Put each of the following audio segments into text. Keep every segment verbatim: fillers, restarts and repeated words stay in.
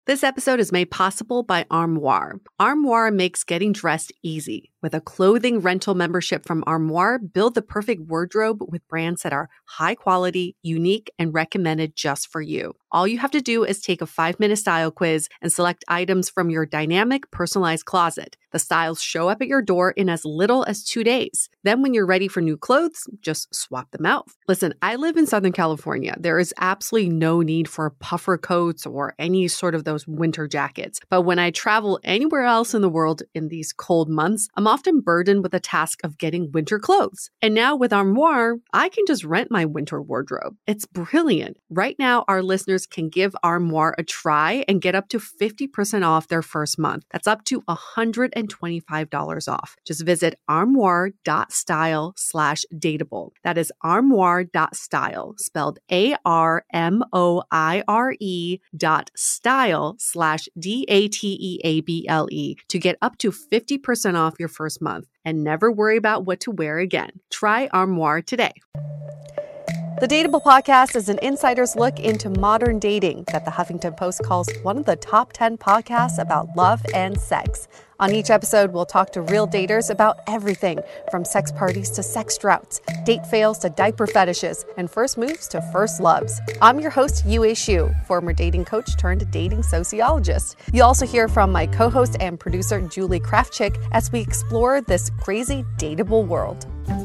This episode is made possible by Armoire. Armoire makes getting dressed easy. With a clothing rental membership from Armoire, build the perfect wardrobe with brands that are high quality, unique, and recommended just for you. All you have to do is take a five-minute style quiz and select items from your dynamic, personalized closet. The styles show up at your door in as little as two days. Then when you're ready for new clothes, just swap them out. Listen, I live in Southern California. There is absolutely no need for puffer coats or any sort of those winter jackets. But when I travel anywhere else in the world in these cold months, I'm often burdened with the task of getting winter clothes. And now with Armoire, I can just rent my winter wardrobe. It's brilliant. Right now, our listeners can give Armoire a try and get up to fifty percent off their first month. That's up to one hundred twenty-five dollars off. Just visit armoire.style slash dateable. That is armoire.style, spelled A R M O I R E dot style slash D A T E A B L E to get up to fifty percent off your first month and never worry about what to wear again. Try Armoire today. The Dateable Podcast is an insider's look into modern dating that the Huffington Post calls one of the top ten podcasts about love and sex. On each episode, we'll talk to real daters about everything from sex parties to sex droughts, date fails to diaper fetishes, and first moves to first loves. I'm your host, Yue Xu, former dating coach turned dating sociologist. You'll also hear from my co-host and producer, Julie Krafchick, as we explore this crazy dateable world.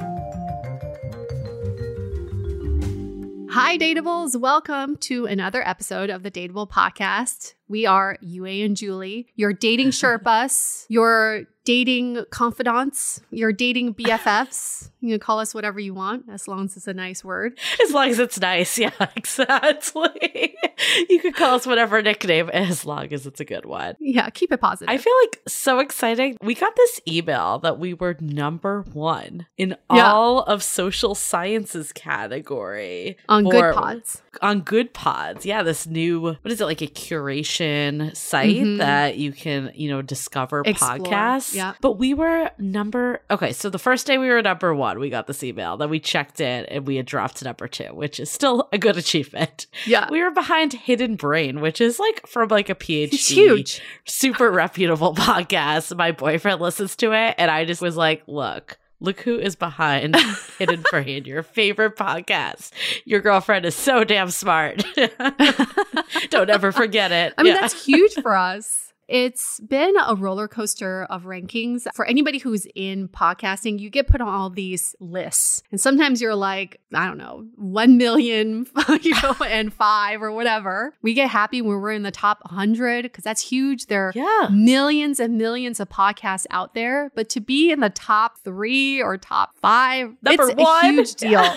Hi, Dateables. Welcome to another episode of the Dateable Podcast. We are Yue and Julie, your dating Sherpas, your dating confidants, your dating B F Fs. You can call us whatever you want, as long as it's a nice word. As long as it's nice, yeah, exactly. You could call us whatever nickname, as long as it's a good one. Yeah, keep it positive. I feel like so exciting. We got this email that we were number one in yeah. all of social sciences category. On for, Good Pods. On Good Pods, yeah, this new, what is it, like a curation site mm-hmm. that you can, you know, discover Explore. podcasts. Yeah. But we were number, okay, so the first day we were number one, we got this email. Then we checked in and we had dropped to number two, which is still a good achievement. Yeah. We were behind Hidden Brain, which is like from like a PhD. It's huge. Super reputable podcast. My boyfriend listens to it and I just was like, look. Look who is behind Hidden Brain, your favorite podcast. Your girlfriend is so damn smart. Don't ever forget it. I mean, yeah. that's huge for us. It's been a roller coaster of rankings. For anybody who's in podcasting, you get put on all these lists. And sometimes you're like, I don't know, one million, you know, and five or whatever. We get happy when we're in the top one hundred because that's huge. There are yeah. millions and millions of podcasts out there. But to be in the top three or top five, Number it's one. a huge deal.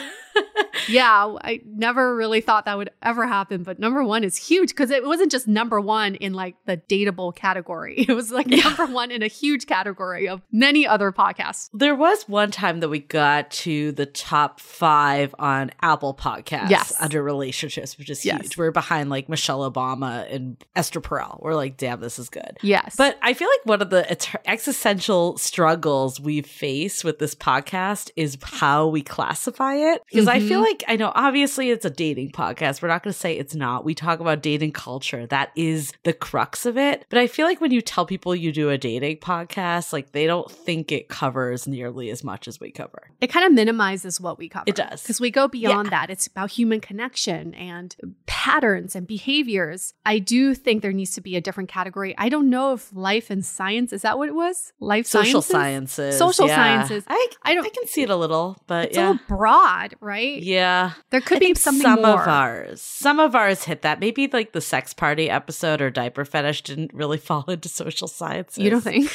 Yeah, I never really thought that would ever happen, but number one is huge because it wasn't just number one in like the dateable category. It was like yeah. number one in a huge category of many other podcasts. There was one time that we got to the top five on Apple Podcasts yes. under relationships, which is yes. huge. We're behind like Michelle Obama and Esther Perel. We're like, damn, this is good. Yes. But I feel like one of the et- existential struggles we face with this podcast is how we classify it. Because I feel like, I know, obviously it's a dating podcast. We're not going to say it's not. We talk about dating culture. That is the crux of it. But I feel like when you tell people you do a dating podcast, like they don't think it covers nearly as much as we cover. It kind of minimizes what we cover. It does. Because we go beyond yeah. that. It's about human connection and patterns and behaviors. I do think there needs to be a different category. I don't know if life and science, is that what it was? Life Social sciences? sciences. Social yeah. sciences. I, I, don't, I can see it a little, but it's yeah. a little broad, right? Yeah. There could I be think something some more. of ours. Some of ours hit that. Maybe like the sex party episode or diaper fetish didn't really fall into social sciences. You don't think?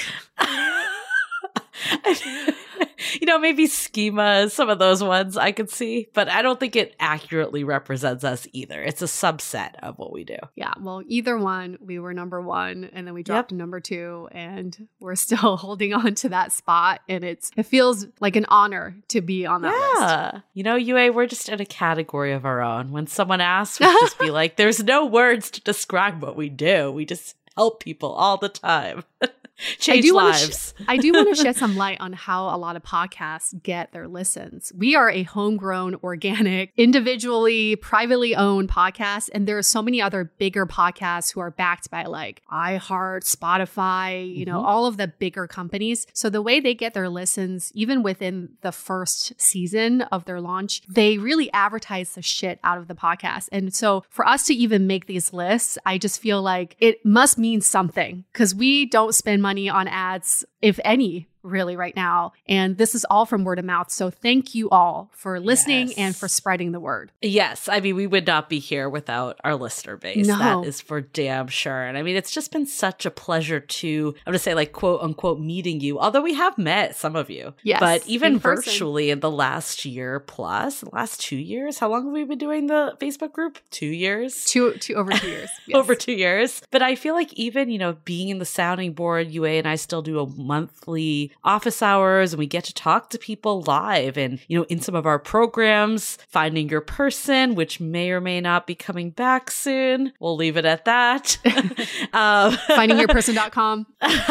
You know, maybe schema, some of those ones I could see, but I don't think it accurately represents us either. It's a subset of what we do. Yeah, well, either one, we were number one, and then we dropped Yep. to number two, and we're still holding on to that spot, and it's it feels like an honor to be on that list. Yeah. You know, Yue, we're just in a category of our own. When someone asks, we just be like, there's no words to describe what we do. We just help people all the time. Change I do lives. Sh- I do want to shed some light on how a lot of podcasts get their listens. We are a homegrown, organic, individually, privately owned podcast. And there are so many other bigger podcasts who are backed by like iHeart, Spotify, you know, Mm-hmm. all of the bigger companies. So the way they get their listens, even within the first season of their launch, they really advertise the shit out of the podcast. And so for us to even make these lists, I just feel like it must mean something because we don't spend money on ads, if any, really right now. And this is all from word of mouth. So thank you all for listening Yes. and for spreading the word. Yes. I mean, we would not be here without our listener base. No. That is for damn sure. And I mean, it's just been such a pleasure to, I'm going to say like quote unquote meeting you, although we have met some of you. Yes, But even in person. virtually in the last year plus, the last two years, how long have we been doing the Facebook group? Two years? Two, two over two years. Yes. Over two years. But I feel like even, you know, being in the sounding board, Yue and I still do a monthly office hours and we get to talk to people live and, you know, in some of our programs, Finding Your Person, which may or may not be coming back soon. We'll leave it at that. um, finding your person dot com.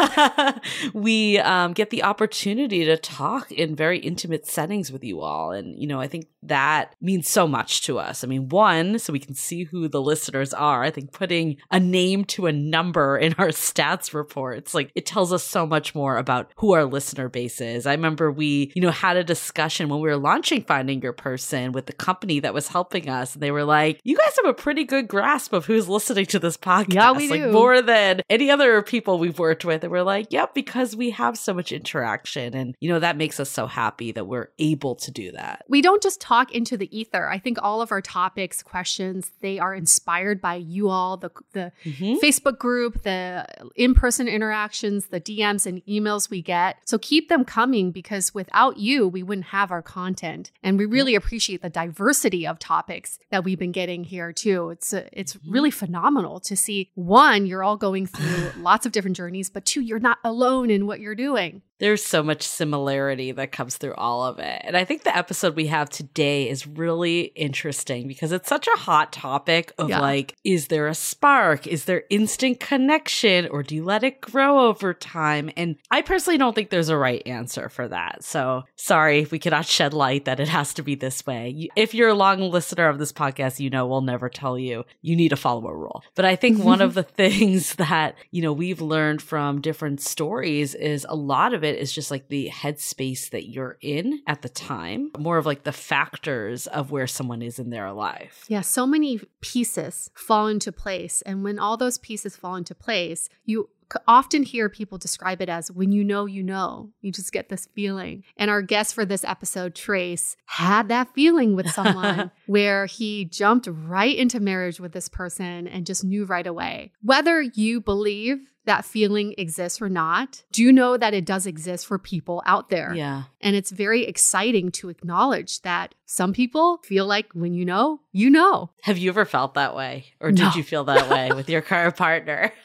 we um, get the opportunity to talk in very intimate settings with you all. And, you know, I think that means so much to us. I mean, one, so we can see who the listeners are. I think putting a name to a number in our stats reports, like it tells us so much more about who our listener base is. I remember we, you know, had a discussion when we were launching Finding Your Person with the company that was helping us. And they were like, you guys have a pretty good grasp of who's listening to this podcast. Yeah, we like do. More than any other people we've worked with. And we're like, yep, because we have so much interaction. And, you know, that makes us so happy that we're able to do that. We don't just talk into the ether. I think all of our topics, questions, they are inspired by you all, the, the Mm-hmm. Facebook group, the in-person interactions, the D Ms and emails we get. So keep them coming because without you, we wouldn't have our content. And we really appreciate the diversity of topics that we've been getting here too. It's a, it's Mm-hmm. really phenomenal to see, one, you're all going through lots of different journeys, but two, you're not alone in what you're doing. There's so much similarity that comes through all of it. And I think the episode we have today is really interesting because it's such a hot topic of Yeah. like, is there a spark? Is there instant connection? Or do you let it grow over time? And I personally don't think there's a right answer for that. So sorry if we cannot shed light that it has to be this way. You- If you're a long listener of this podcast, you know we'll never tell you you need to follow a rule. But I think one of the things that, you know, we've learned from different stories is a lot of it is just like the headspace that you're in at the time, more of like the factors of where someone is in their life. Yeah, so many pieces fall into place. And when all those pieces fall into place, you c- often hear people describe it as when you know, you know, you just get this feeling. And our guest for this episode, Trace, had that feeling with someone where he jumped right into marriage with this person and just knew right away. Whether you believe that feeling exists or not, do you know that it does exist for people out there? Yeah. And it's very exciting to acknowledge that some people feel like when you know, you know. Have you ever felt that way? Or did No. you feel that way with your current partner?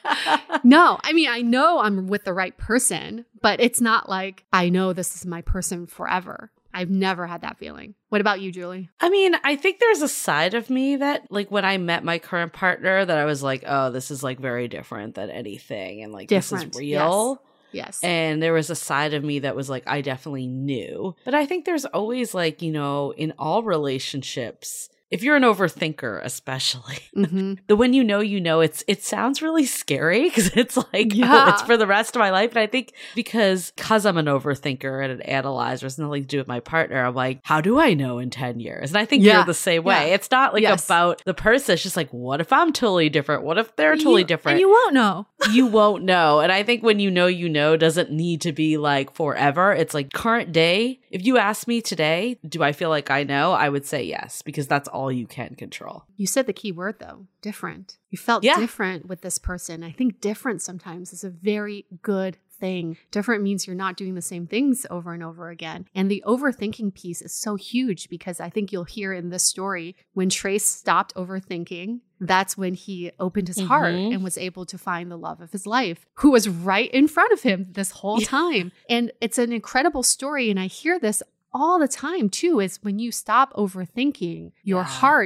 No, I mean, I know I'm with the right person, but it's not like I know this is my person forever. I've never had that feeling. What about you, Julie? I mean, I think there's a side of me that, like, when I met my current partner, that I was like, oh, this is like very different than anything. And like, Different, this is real. Yes. And there was a side of me that was like, I definitely knew. But I think there's always like, you know, in all relationships, if you're an overthinker, especially, Mm-hmm. the when you know, you know, it's it sounds really scary because it's like, Yeah. oh, it's for the rest of my life. And I think because because I'm an overthinker and an analyzer, it's nothing to do with my partner. I'm like, how do I know in ten years? And I think Yeah. you're the same way. Yeah. It's not like Yes. about the person. It's just like, what if I'm totally different? What if they're totally You- different? And you won't know. You won't know. And I think when you know, you know doesn't need to be like forever. It's like current day. If you ask me today, do I feel like I know? I would say yes, because that's all you can control. You said the key word, though, different. You felt Yeah. different with this person. I think different sometimes is a very good thing. Different means you're not doing the same things over and over again. And the overthinking piece is so huge because I think you'll hear in this story when Trace stopped overthinking, that's when he opened his heart Mhm. and was able to find the love of his life, who was right in front of him this whole Yeah. time. And it's an incredible story. And I hear this all the time too, is when you stop overthinking, your Yeah. heart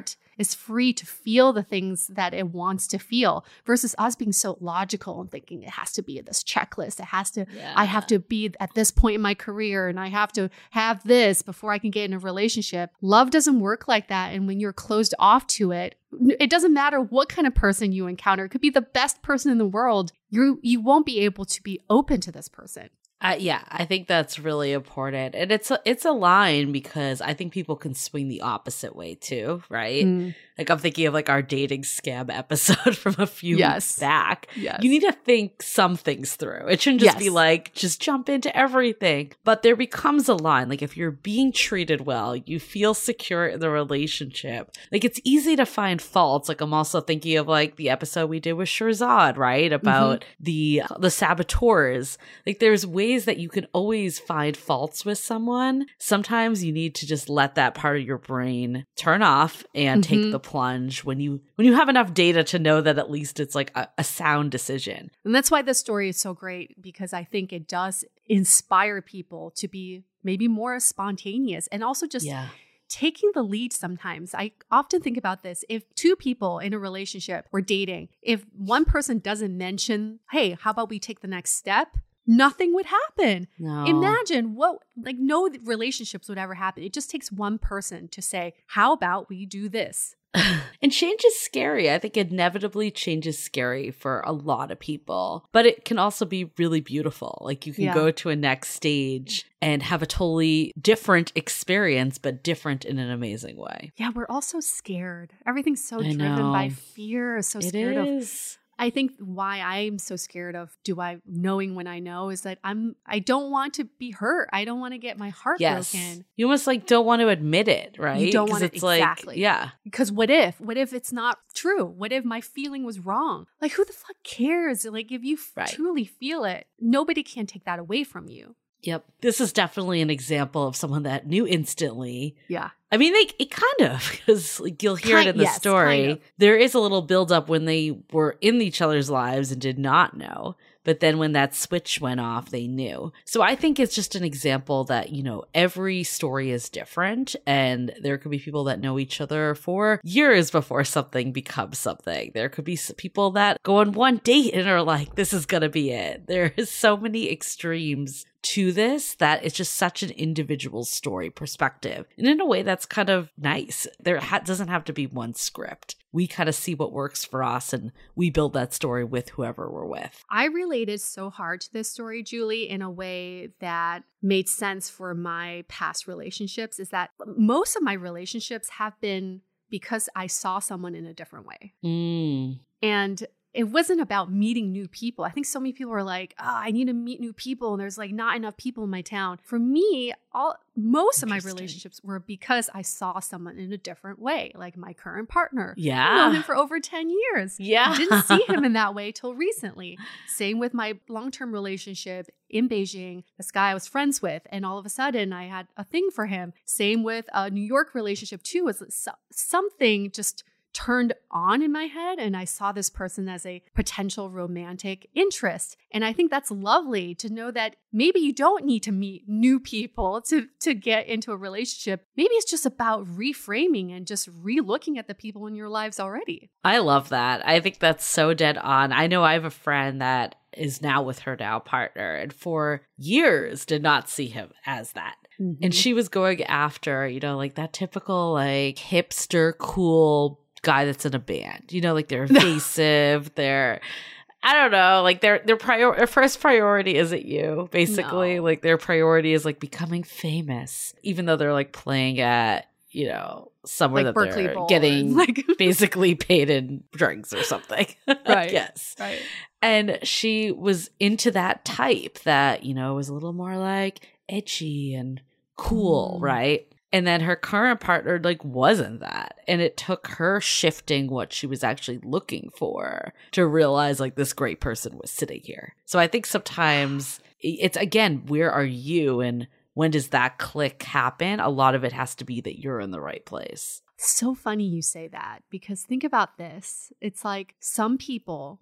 is free to feel the things that it wants to feel versus us being so logical and thinking it has to be this checklist. It has to, yeah. I have to be at this point in my career and I have to have this before I can get in a relationship. Love doesn't work like that. And when you're closed off to it, it doesn't matter what kind of person you encounter. It could be the best person in the world. You you won't be able to be open to this person. Uh, yeah, I think that's really important. And it's a, it's a line because I think people can swing the opposite way too, right? Mm. Like I'm thinking of like our dating scam episode from a few yes. weeks back. Yes. You need to think some things through. It shouldn't just yes. be like, just jump into everything. But there becomes a line. Like if you're being treated well, you feel secure in the relationship. Like it's easy to find faults. Like I'm also thinking of like the episode we did with Shirzad, right? About mm-hmm. the the saboteurs. Like there's ways that you can always find faults with someone. Sometimes you need to just let that part of your brain turn off and mm-hmm. take the plunge when you when you have enough data to know that at least it's like a, a sound decision. And that's why this story is so great, because I think it does inspire people to be maybe more spontaneous and also just yeah. taking the lead sometimes. I often think about this. If two people in a relationship were dating, if one person doesn't mention, hey, how about we take the next step? Nothing would happen. No. Imagine what, like no relationships would ever happen. It just takes one person to say, how about we do this? And change is scary. I think inevitably change is scary for a lot of people, but it can also be really beautiful. Like you can yeah. go to a next stage and have a totally different experience, but different in an amazing way. Yeah, we're also scared. Everything's so I driven know. by fear. So it scared is. of. I think why I'm so scared of do I knowing when I know is that I'm I don't want to be hurt. I don't want to get my heart yes. broken. You almost like don't want to admit it, right? You don't want to it's exactly. Like, yeah. Because what if? What if it's not true? What if my feeling was wrong? Like who the fuck cares? Like if you right. truly feel it, nobody can take that away from you. Yep. This is definitely an example of someone that knew instantly. Yeah. I mean, they, it kind of, because like, you'll hear kind, it in the yes, story. Kind of. There is a little buildup when they were in each other's lives and did not know. But then when that switch went off, they knew. So I think it's just an example that, you know, every story is different. And there could be people that know each other for years before something becomes something. There could be people that go on one date and are like, this is going to be it. There is so many extremes to this that it's just such an individual story perspective. And in a way that's kind of nice. There ha- doesn't have to be one script. We kind of see what works for us and we build that story with whoever we're with. I related so hard to this story, Julie, in a way that made sense for my past relationships, is that most of my relationships have been because I saw someone in a different way. Mm. And it wasn't about meeting new people. I think so many people are like, oh, I need to meet new people. And there's like not enough people in my town. For me, all most of my relationships were because I saw someone in a different way, like my current partner. Yeah. I've known him for over ten years. Yeah. I didn't see him in that way till recently. Same with my long-term relationship in Beijing, this guy I was friends with. And all of a sudden I had a thing for him. Same with a New York relationship too. It was something just turned on in my head and I saw this person as a potential romantic interest. And I think that's lovely to know that maybe you don't need to meet new people to, to get into a relationship. Maybe it's just about reframing and just re-looking at the people in your lives already. I love that. I think that's so dead on. I know I have a friend that is now with her now partner and for years did not see him as that. Mm-hmm. And she was going after, you know, like that typical like hipster, cool guy that's in a band, you know, like they're evasive, they're, I don't know, like their their prior their first priority isn't you, basically. No. Like their priority is like becoming famous, even though they're like playing at, you know, somewhere like that Berkeley they're Bowl getting like basically paid in drinks or something. Right. Yes. Right. And she was into that type that, you know, was a little more like edgy and cool, mm. right? And then her current partner like wasn't that. And it took her shifting what she was actually looking for to realize like this great person was sitting here. So I think sometimes it's, again, where are you and when does that click happen? A lot of it has to be that you're in the right place. So funny you say that, because think about this. It's like some people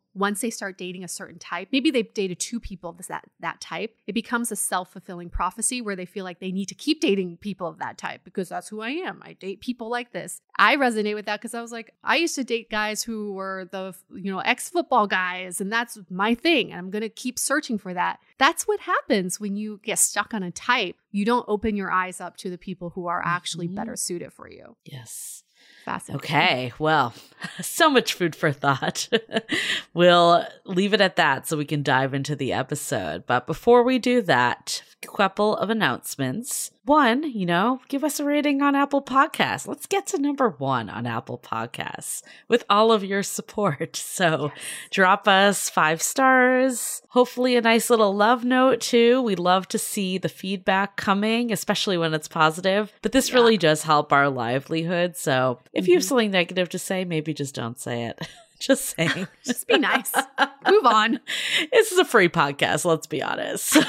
once they start dating a certain type, maybe they've dated two people of this, that, that type, it becomes a self-fulfilling prophecy where they feel like they need to keep dating people of that type because that's who I am. I date people like this. I resonate with that because I was like, I used to date guys who were the, you know, ex-football guys, and that's my thing. And I'm going to keep searching for that. That's what happens when you get stuck on a type. You don't open your eyes up to the people who are actually mm-hmm. better suited for you. Yes. Fascinating. Okay, well, so much food for thought. We'll leave it at that so we can dive into the episode. But before we do that, a couple of announcements. One, you know, give us a rating on Apple Podcasts. Let's get to number one on Apple Podcasts with all of your support. So yes. Drop us five stars, hopefully a nice little love note too. We love to see the feedback coming, especially when it's positive. But this yeah. really does help our livelihood. So if mm-hmm. you have something negative to say, maybe just don't say it. Just saying. Just be nice. Move on. This is a free podcast, let's be honest. So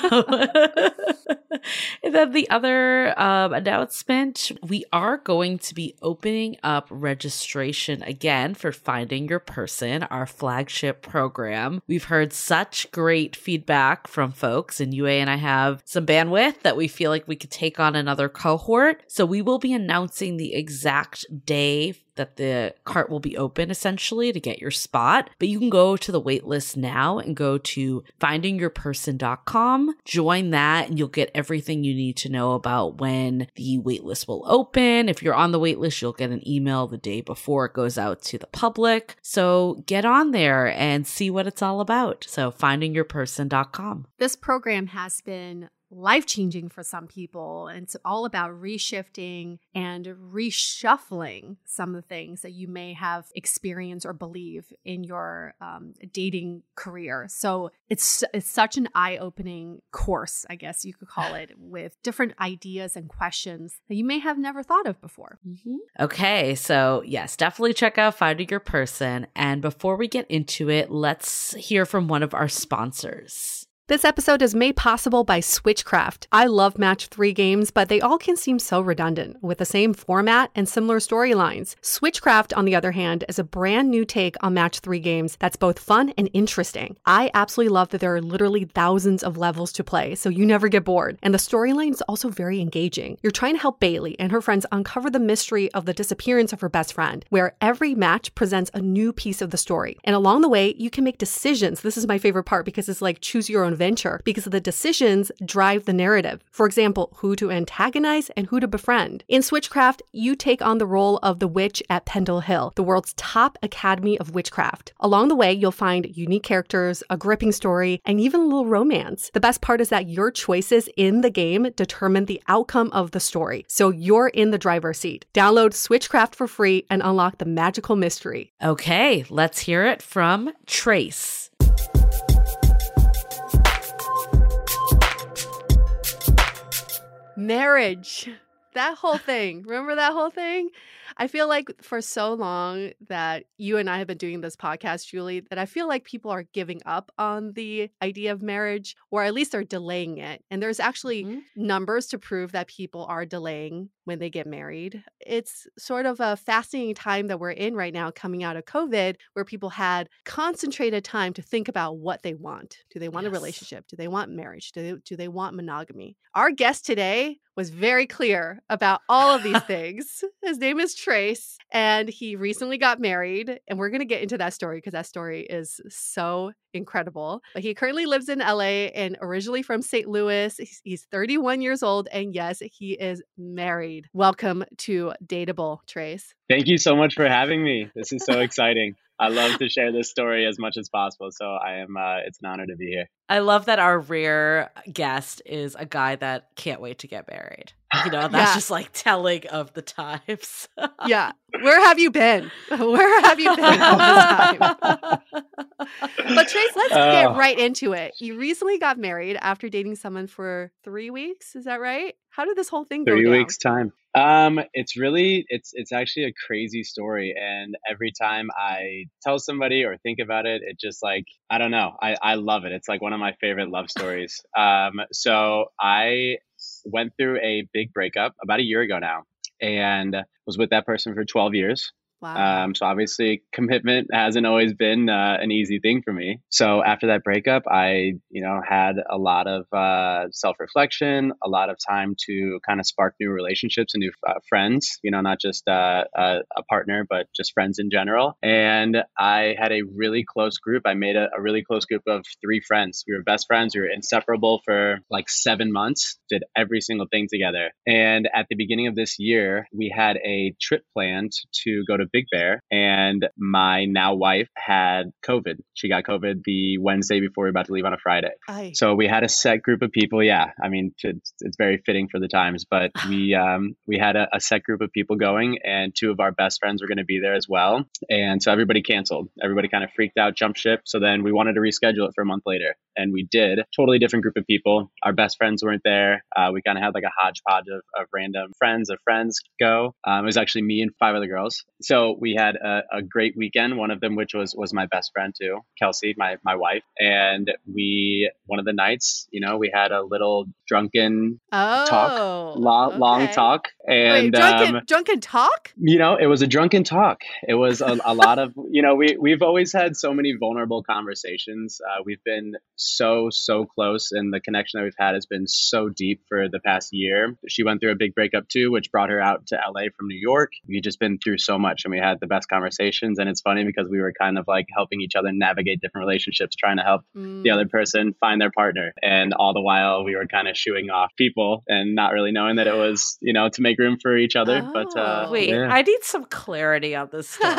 and then the other um, announcement, we are going to be opening up registration again for Finding Your Person, our flagship program. We've heard such great feedback from folks, and Yue and I have some bandwidth that we feel like we could take on another cohort. So we will be announcing the exact day that the cart will be open essentially to get your spot. But you can go to the waitlist now and go to finding your person dot com, join that, and you'll get everything you need to know about when the waitlist will open. If you're on the waitlist, you'll get an email the day before it goes out to the public. So get on there and see what it's all about. So finding your person dot com. This program has been life-changing for some people. And it's all about reshifting and reshuffling some of the things that you may have experienced or believe in your um, dating career. So it's it's such an eye-opening course, I guess you could call it, with different ideas and questions that you may have never thought of before. Mm-hmm. Okay, so yes, definitely check out Finding Your Person. And before we get into it, let's hear from one of our sponsors. This episode is made possible by Switchcraft. I love match three games, but they all can seem so redundant with the same format and similar storylines. Switchcraft, on the other hand, is a brand new take on match three games that's both fun and interesting. I absolutely love that there are literally thousands of levels to play, so you never get bored. And the storyline is also very engaging. You're trying to help Bailey and her friends uncover the mystery of the disappearance of her best friend, where every match presents a new piece of the story. And along the way, you can make decisions. This is my favorite part because it's like choose your own venture, because the decisions drive the narrative. For example, who to antagonize and who to befriend. In Switchcraft, you take on the role of the witch at Pendle Hill, the world's top academy of witchcraft. Along the way, you'll find unique characters, a gripping story, and even a little romance. The best part is that your choices in the game determine the outcome of the story, so you're in the driver's seat. Download Switchcraft for free and unlock the magical mystery. Okay, let's hear it from Trace. Marriage. That whole thing. Remember that whole thing? I feel like for so long that you and I have been doing this podcast, Julie, that I feel like people are giving up on the idea of marriage, or at least they're delaying it. And there's actually mm-hmm. numbers to prove that people are delaying when they get married. It's sort of a fascinating time that we're in right now coming out of COVID, where people had concentrated time to think about what they want. Do they want yes. a relationship? Do they want marriage? Do they, do they want monogamy? Our guest today was very clear about all of these things. His name is Trace, and he recently got married, and we're going to get into that story because that story is so incredible. But he currently lives in L A and originally from Saint Louis. He's, he's thirty-one years old, and yes, he is married. Welcome to Dateable, Trace. Thank you so much for having me. This is so exciting. I love to share this story as much as possible, so I am. Uh, it's an honor to be here. I love that our rare guest is a guy that can't wait to get married. You know, that's yeah. just like telling of the times. Yeah. Where have you been? Where have you been all this time? But Trace, let's uh, get right into it. You recently got married after dating someone for three weeks. Is that right? How did this whole thing go down? Three weeks time. Um, it's really, it's it's actually a crazy story. And every time I tell somebody or think about it, it just like, I don't know. I, I love it. It's like one of my favorite love stories. Um, so I went through a big breakup about a year ago now and was with that person for twelve years. Wow. Um, so obviously commitment hasn't always been uh, an easy thing for me. So after that breakup, I, you know, had a lot of uh, self-reflection, a lot of time to kind of spark new relationships and new uh, friends, you know, not just uh, a, a partner, but just friends in general. And I had a really close group. I made a, a really close group of three friends. We were best friends. We were inseparable for like seven months, did every single thing together. And at the beginning of this year, we had a trip planned to go to Big Bear, and my now wife had COVID. She got COVID the Wednesday before we were about to leave on a Friday. Aye. So we had a set group of people. Yeah, I mean, it's, it's very fitting for the times, but we um, we had a, a set group of people going, and two of our best friends were going to be there as well. And so everybody canceled. Everybody kind of freaked out, jumped ship. So then we wanted to reschedule it for a month later, and we did. Totally different group of people. Our best friends weren't there. Uh, we kind of had like a hodgepodge of, of random friends of friends go. Um, it was actually me and five other girls. So we had a, a great weekend. One of them, which was was my best friend too, Kelsey, my my wife. And we one of the nights, you know, we had a little drunken Oh, talk, long, long okay. talk, and Wait, drunken, um, drunken talk? you know, it was a drunken talk. It was a, a lot of, you know, we we've always had so many vulnerable conversations. Uh, we've been so so close, and the connection that we've had has been so deep for the past year. She went through a big breakup too, which brought her out to L A from New York. We've just been through so much, and we had the best conversations. And it's funny because we were kind of like helping each other navigate different relationships, trying to help Mm. the other person find their partner. And all the while we were kind of shooing off people and not really knowing that it was, you know, to make room for each other. Oh. But uh, Wait, yeah. I need some clarity on this story.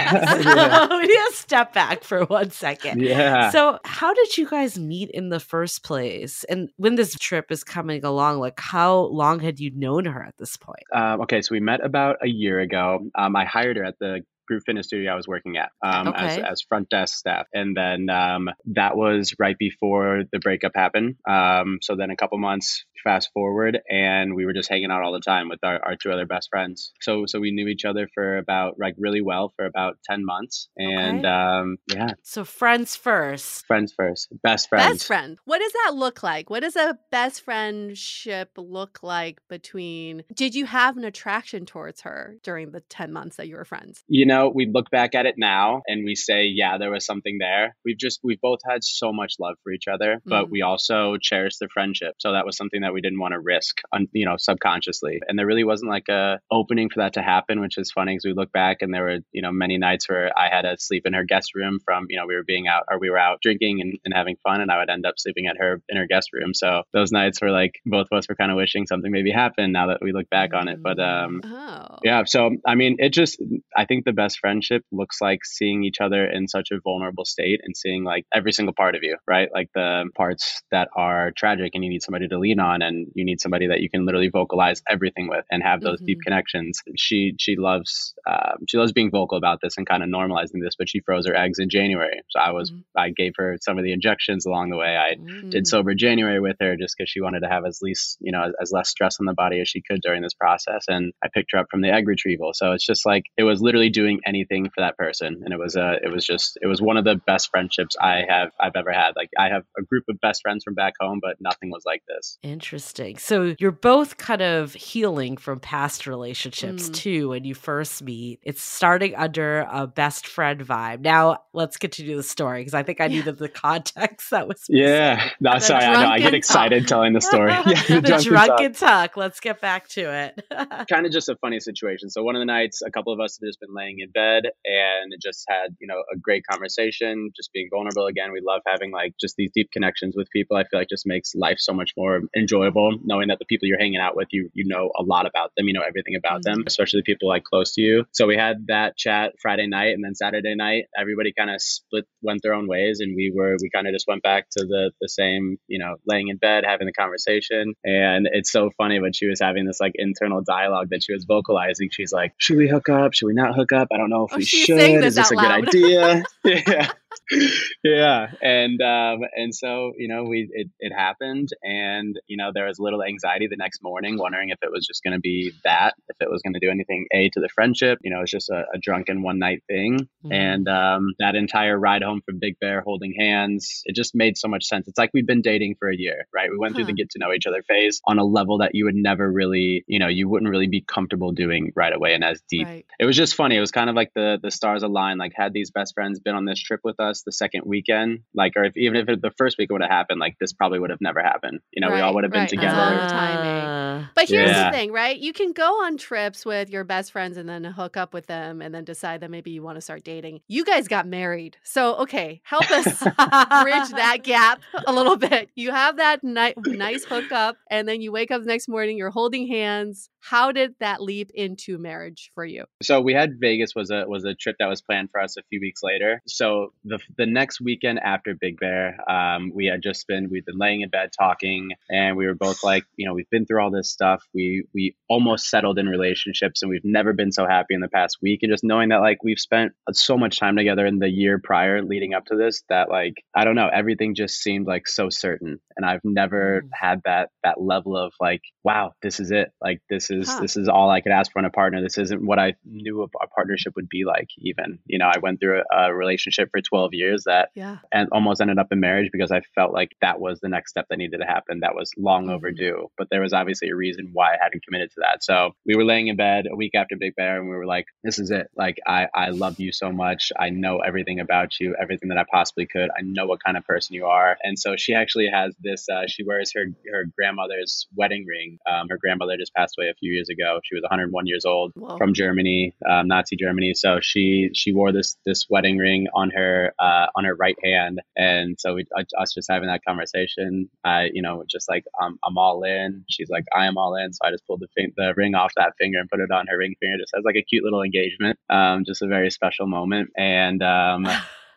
Yeah. We need to step back for one second. Yeah. So, how did you guys meet in the first place? And when this trip is coming along, like how long had you known her at this point? Um, okay, so we met about a year ago. Um, I hired her at the group fitness studio I was working at um, as, Okay. as front desk staff. And then um, that was right before the breakup happened. Um, so then a couple months fast forward, and we were just hanging out all the time with our, our two other best friends. So so we knew each other for about like really well for about ten months. And Okay. um, yeah, So, friends first. friends first, best friends. Best friend. What does that look like? What does a best friendship look like between? Did you have an attraction towards her during the ten months that you were friends? You know, we look back at it now and we say, yeah, there was something there. We've just, we've both had so much love for each other, but Mm. we also cherish the friendship. So that was something that we didn't want to risk, un, you know, subconsciously. And there really wasn't like a opening for that to happen, which is funny because we look back and there were, you know, many nights where I had to sleep in her guest room from, you know, we were being out or we were out drinking and, and having fun, and I would end up sleeping at her in her guest room. So those nights were like, both of us were kind of wishing something maybe happened now that we look back on it. But um, Oh. yeah, so I mean, it just, I think the best friendship looks like seeing each other in such a vulnerable state and seeing like every single part of you, right? Like the parts that are tragic and you need somebody to lean on, and you need somebody that you can literally vocalize everything with and have those Mhm. deep connections. She she loves um, she loves being vocal about this and kind of normalizing this, but she froze her eggs in January. So I was Mhm. I gave her some of the injections along the way. I Mm. did sober January with her just because she wanted to have as least, you know, as, as less stress on the body as she could during this process. And I picked her up from the egg retrieval. So it's just like, it was literally doing anything for that person. And it was, uh, it was just, it was one of the best friendships I have, I've ever had. Like I have a group of best friends from back home, but nothing was like this. Interesting. So you're both kind of healing from past relationships Mm. too when you first meet. It's starting under a best friend vibe. Now let's continue the story because I think I Yeah. needed the context that was Yeah. missing. No, The sorry. I know. I drunken get excited talk. telling the story. Yeah, the drunken drunken talk. talk. Let's get back to it. Kind of just a funny situation. So one of the nights, a couple of us had just been laying in bed and just had, you know, a great conversation, just being vulnerable again. We love having like just these deep connections with people. I feel like just makes life so much more enjoyable, knowing that the people you're hanging out with, you you know a lot about them, you know everything about them, Mhm. especially the people like close to you. So we had that chat Friday night, and then Saturday night, everybody kind of split, went their own ways, and we were we kind of just went back to the the same, you know, laying in bed, having the conversation. And it's so funny when she was having this like internal dialogue that she was vocalizing. She's like, should we hook up? Should we not hook up? I don't know if Oh, we she's should. saying Is this this out a good loud. idea? Yeah. Yeah. And, um, and so, you know, we, it, it happened, and, you know, there was a little anxiety the next morning, wondering if it was just going to be that, if it was going to do anything, A, to the friendship, you know, it's just a, a drunken one night thing. Mm. And, um, that entire ride home from Big Bear holding hands, it just made so much sense. It's like we've been dating for a year, right? We went Huh. through the get to know each other phase on a level that you would never really, you know, you wouldn't really be comfortable doing right away and as deep. Right. It was just funny. It was kind of like the the stars aligned. Like, had these best friends been on this trip with us the second weekend, like, or if even if it, the first week it would have happened, like, this probably would have never happened. You know, we all Right, would have been right. It's together. all your timing. Uh, But here's Yeah. the thing, right? You can go on trips with your best friends and then hook up with them and then decide that maybe you want to start dating. You guys got married. So, okay, help us bridge that gap a little bit. You have that ni- nice hookup, and then you wake up the next morning, you're holding hands. How did that leap into marriage for you? So we had Vegas was a was a trip that was planned for us a few weeks later. So the the next weekend after Big Bear, um, we had just been we'd been laying in bed talking, and we were both like, you know, we've been through all this stuff. We we almost settled in relationships, and we've never been so happy in the past week. And just knowing that, like, we've spent so much time together in the year prior leading up to this, that, like, I don't know, everything just seemed like so certain. And I've never Mm. had that that level of like, wow, this is it. Like, this is Huh. this is all I could ask for in a partner. This isn't what I knew a, a partnership would be like. Even, you know, I went through a, a relationship for twelve years that Yeah. and almost ended up in marriage because I felt like that was the next step that needed to happen. That was long Mhm. overdue, but there was obviously a reason why I hadn't committed to that. So we were laying in bed a week after Big Bear, and we were like, this is it. Like, I, I love you so much. I know everything about you, everything that I possibly could. I know what kind of person you are. And so she actually has this, uh, she wears her, her grandmother's wedding ring. Um, her grandmother just passed away a few years ago. She was one hundred one years old. Whoa. From Germany, um, Nazi Germany. So she she wore this this wedding ring on her uh, on her right hand, and so we, us just having that conversation, I you know just like um, I'm all in. She's like, I am all in. So I just pulled the fin- the ring off that finger and put it on her ring finger, just as like a cute little engagement, um, just a very special moment. And um,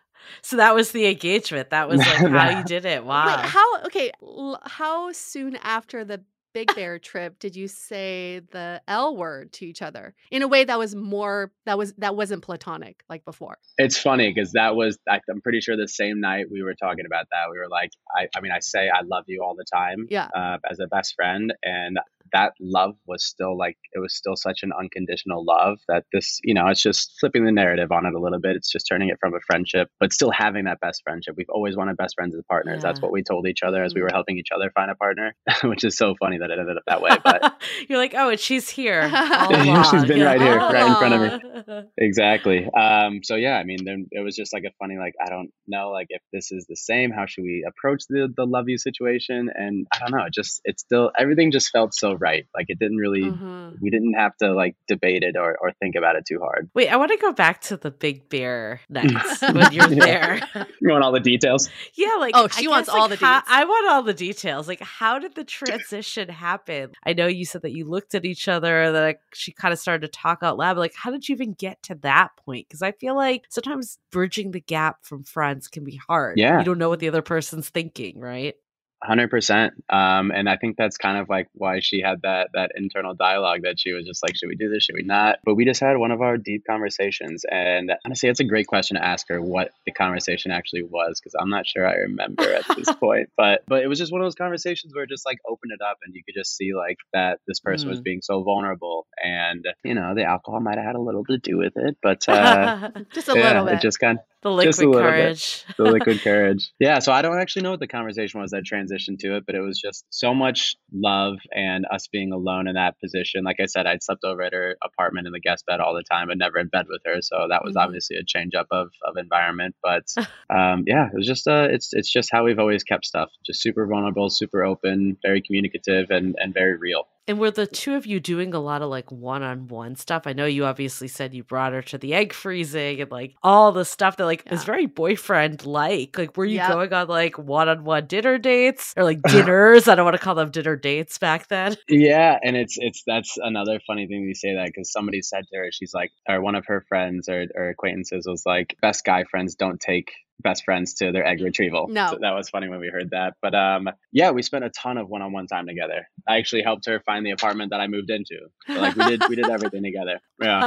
So that was the engagement. That was like how you did it. Wow. Wait, how, okay, l- how soon after the Big Bear trip did you say the L word to each other in a way that was more, that was, that wasn't platonic like before? It's funny because that was, I, I'm pretty sure the same night we were talking about that. We were like, I, I mean, I say I love you all the time, Yeah. uh, as a best friend. And that love was still like, it was still such an unconditional love that this, you know, it's just flipping the narrative on it a little bit. It's just turning it from a friendship, but still having that best friendship. We've always wanted best friends as partners. That's Yeah. what we told each other as we Mhm. were helping each other find a partner, which is so funny that it ended up that way. But You're like, oh, and she's here. All Yeah, she's along. been You're right like, here, right in front of me. exactly. Um, so yeah, I mean, then it was just like a funny, like, I don't know, like if this is the same, how should we approach the, the love you situation? And I don't know, it just, it's still, everything just felt so right. Like it didn't really, Mhm. we didn't have to like debate it or, or think about it too hard. Wait, I want to go back to the Big Bear nights when you're Yeah. there. You want all the details? Yeah, like Oh, I she guess, wants like, all the how- deets. I want all the details. Like, how did the transition happen? I know you said that you looked at each other, that like, she kind of started to talk out loud. But like, how did you even get to that point? Because I feel like sometimes bridging the gap from friends can be hard. Yeah. You don't know what the other person's thinking, right? one hundred percent. Um, and I think that's kind of like why she had that that internal dialogue that she was just like, should we do this? Should we not? But we just had one of our deep conversations. And honestly, it's a great question to ask her what the conversation actually was, because I'm not sure I remember at this point. But but it was just one of those conversations where it just like opened it up and you could just see like that this person was Mm. being so vulnerable. And, you know, the alcohol might have had a little to do with it. But uh, Just a yeah, little it bit. just kind of the just a liquid little bit. courage. the liquid courage. Yeah, so I don't actually know what the conversation was that transitioned to it, but it was just so much love and us being alone in that position. Like I said, I'd slept over at her apartment in the guest bed all the time, but never in bed with her. So that was Mhm. obviously a change up of, of environment. But um, yeah, it was just uh, it's it's just how we've always kept stuff. Just super vulnerable, super open, very communicative, and and very real. And were the two of you doing a lot of like one-on-one stuff? I know you obviously said you brought her to the egg freezing and like all the stuff that like is Yeah. very boyfriend-like. Like, were you Yep. going on like one-on-one dinner dates or like dinners? I don't want to call them dinner dates back then. Yeah, and it's it's that's another funny thing you say that, because somebody said to her, she's like, or one of her friends or, or acquaintances was like, best guy friends don't take best friends to their egg retrieval. No. So that was funny when we heard that. But um, yeah, we spent a ton of one-on-one time together. I actually helped her find the apartment that I moved into. So, like we did, we did everything together.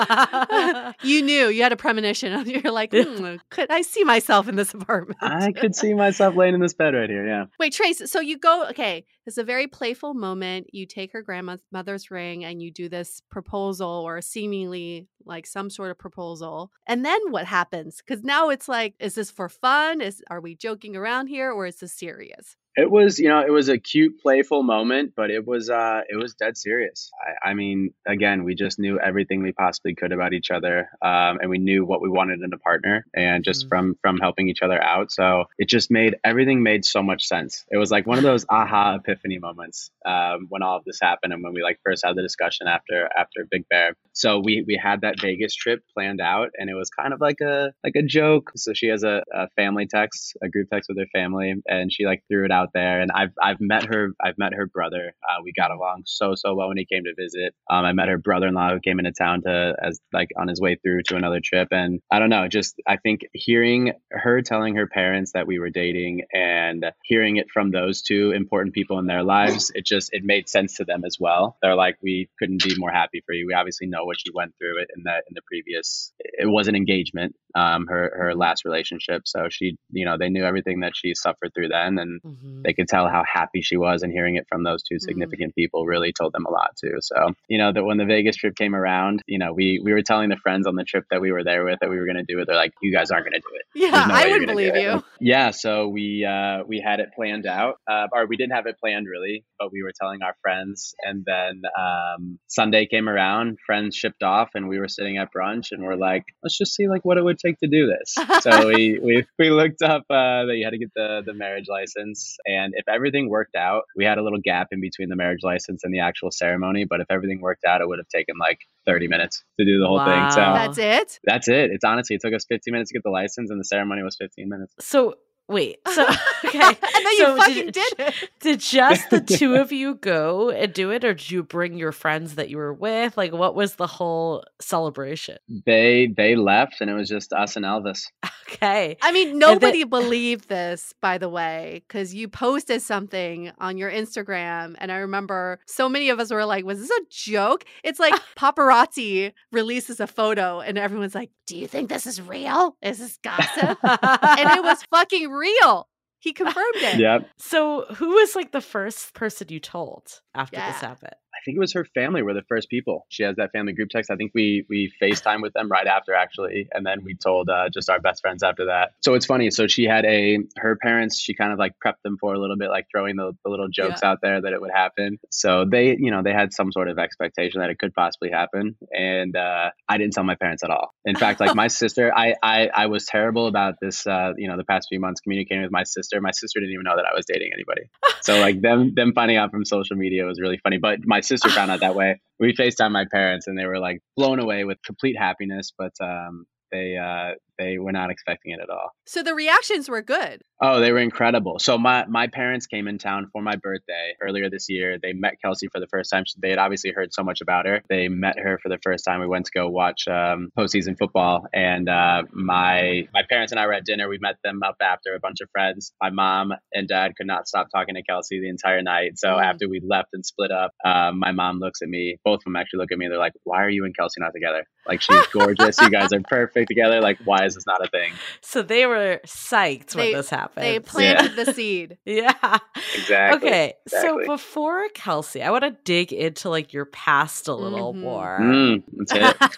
Yeah. You knew, you had a premonition. You're like, hmm, could I see myself in this apartment? I could see myself laying in this bed right here. Yeah. Wait, Trace, so you go, okay, it's a very playful moment. You take her grandmother's ring and you do this proposal or seemingly like some sort of proposal. And then what happens? Because now it's like, is this for fun? Is Are we joking around here or is this serious? It was, you know, it was a cute, playful moment, but it was, uh, it was dead serious. I, I mean, again, we just knew everything we possibly could about each other, um, and we knew what we wanted in a partner, and just mm-hmm. from from helping each other out. So it just made everything made so much sense. It was like one of those aha epiphany moments um, when all of this happened, and when we like first had the discussion after after Big Bear. So we we had that Vegas trip planned out, and it was kind of like a like a joke. So she has a, a family text, a group text with her family, and she like threw it out there. And I've I've met her I've met her brother. Uh, we got along so so well when he came to visit. Um, I met her brother-in-law who came into town to as like on his way through to another trip. And I don't know, just I think hearing her telling her parents that we were dating and hearing it from those two important people in their lives, it just it made sense to them as well. They're like, we couldn't be more happy for you. We obviously know what she went through it in that in the previous. It was an engagement, um, her her last relationship. So she, you know, they knew everything that she suffered through then, and mm-hmm. they could tell how happy she was, and hearing it from those two significant mm. people really told them a lot too. So, you know, that when the Vegas trip came around, you know, we we were telling the friends on the trip that we were there with that we were going to do it. They're like, you guys aren't going to do it. Yeah, no I wouldn't believe you. Yeah, so we uh, we had it planned out, uh, or we didn't have it planned really, but we were telling our friends. And then um, Sunday came around, friends shipped off, and we were sitting at brunch, and we're like, let's just see like what it would take to do this. So we we we looked up uh, that you had to get the the marriage license, and if everything worked out, we had a little gap in between the marriage license and the actual ceremony, but if everything worked out, it would have taken like thirty minutes to do the whole wow. thing. So that's it? That's it. It's honestly, it took us fifteen minutes to get the license, and the ceremony was fifteen minutes. So wait, so okay. And then so you fucking did, did it. Did just the two of you go and do it, or did you bring your friends that you were with? Like, what was the whole celebration? They they left, and it was just us and Elvis. Okay. I mean, nobody then- believed this, by the way, because you posted something on your Instagram, and I remember so many of us were like, was this a joke? It's like paparazzi releases a photo, and everyone's like, do you think this is real? Is this gossip? And it was fucking real. He confirmed it. Yep. So who was like the first person you told after yeah. this happened? I think it was her family were the first people. She has that family group text. I think we we FaceTime with them right after, actually. And then we told uh, just our best friends after that. So it's funny. So she had a, her parents, she kind of like prepped them for a little bit, like throwing the, the little jokes yeah. out there that it would happen. So they, you know, they had some sort of expectation that it could possibly happen. And uh, I didn't tell my parents at all. In fact, like my sister, I, I, I was terrible about this, uh, you know, the past few months communicating with my sister. My sister didn't even know that I was dating anybody. So like them, them finding out from social media was really funny. But my sister found out that way. We FaceTimed my parents, and they were like blown away with complete happiness, but um, they uh, they were not expecting it at all. So the reactions were good. Oh, they were incredible. So my, my parents came in town for my birthday earlier this year. They met Kelsey for the first time. They had obviously heard so much about her. They met her for the first time. We went to go watch um, postseason football. And uh, my my parents and I were at dinner. We met them up after, a bunch of friends. My mom and dad could not stop talking to Kelsey the entire night. So mm. after we left and split up, um, my mom looks at me. Both of them actually look at me. They're like, why are you and Kelsey not together? Like, she's gorgeous. You guys are perfect together. Like, why is this not a thing? So they were psyched they, when this happened. They planted yeah. the seed. Yeah. Exactly. Okay. Exactly. So before Kelsey, I want to dig into like your past a little mm-hmm. more. Mm, that's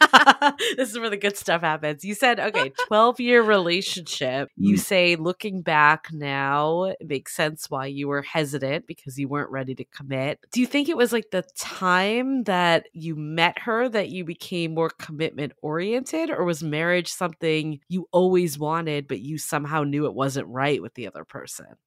it. This is where the good stuff happens. You said, okay, twelve year relationship. Mm. You say, looking back now, it makes sense why you were hesitant, because you weren't ready to commit. Do you think it was like the time that you met her that you became more commitment oriented, or was marriage something you always wanted, but you somehow knew it wasn't right with the other person?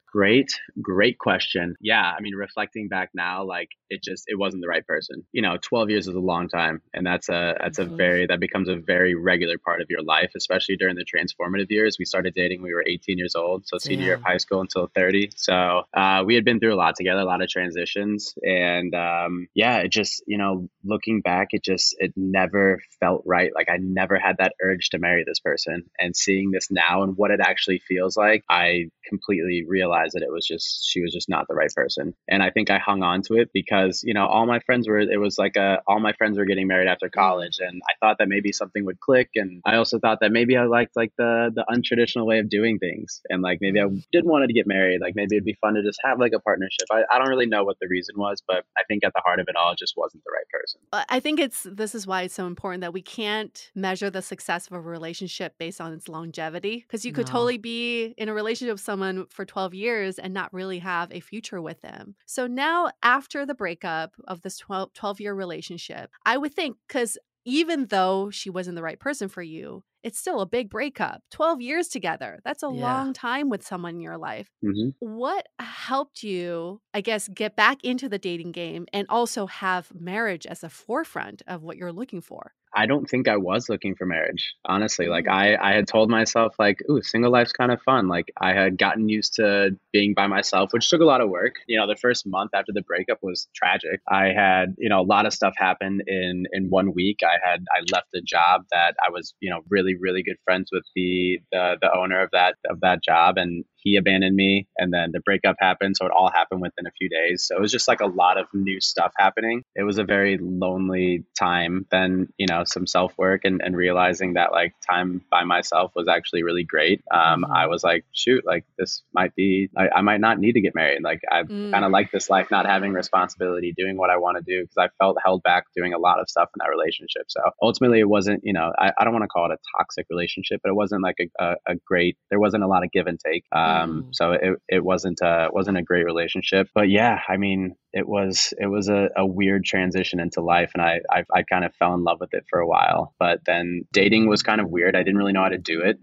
Great, great question. Yeah, I mean, reflecting back now, like it just it wasn't the right person. You know, twelve years is a long time, and that's a that's Mhm. a very that becomes a very regular part of your life, especially during the transformative years. We started dating when we were eighteen years old, so senior year of Damn. high school until thirty. So uh, we had been through a lot together, a lot of transitions, and um, yeah, it just you know, looking back, it just it never felt right. Like I never had that urge to marry this person, and seeing this now and what it actually feels like, I completely realized that it was just she was just not the right person. And I think I hung on to it because you know all my friends were it was like a all my friends were getting married after college, and I thought that maybe something would click, and I also thought that maybe I liked like the the untraditional way of doing things, and like maybe I didn't want to get married, like maybe it'd be fun to just have like a partnership. I, I don't really know what the reason was, but I think at the heart of it all, it just wasn't the right person. But I think it's this is why it's so important that we can't measure the success of a relationship based on its longevity, because you could No. totally be in a relationship with someone for twelve years and not really have a future with them. So now after the breakup of this twelve, twelve year relationship, I would think, because even though she wasn't the right person for you, it's still a big breakup. twelve years together. That's a Yeah. long time with someone in your life. hmm What helped you, I guess, get back into the dating game and also have marriage as a forefront of what you're looking for? I don't think I was looking for marriage, honestly. Like Mm. I, I had told myself like, ooh, single life's kind of fun. Like I had gotten used to being by myself, which took a lot of work. You know, the first month after the breakup was tragic. I had, you know, a lot of stuff happen in in one week. I had I left a job that I was, you know, really, really good friends with the the the owner of that of that job, and he abandoned me, and then the breakup happened. So it all happened within a few days. So it was just like a lot of new stuff happening. It was a very lonely time. Then, you know, some self work and, and realizing that like time by myself was actually really great. Um, Mhm. I was like, shoot, like this might be, I, I might not need to get married. Like I Mm. kind of like this life, not having responsibility, doing what I want to do, because I felt held back doing a lot of stuff in that relationship. So ultimately, it wasn't, you know, I, I don't want to call it a toxic relationship, but it wasn't like a, a, a great, there wasn't a lot of give and take. Um, Mm. So it, it wasn't uh wasn't a great relationship. But yeah, I mean, it was it was a, a weird transition into life, and I, I I kind of fell in love with it for a while. But then dating was kind of weird. I didn't really know how to do it.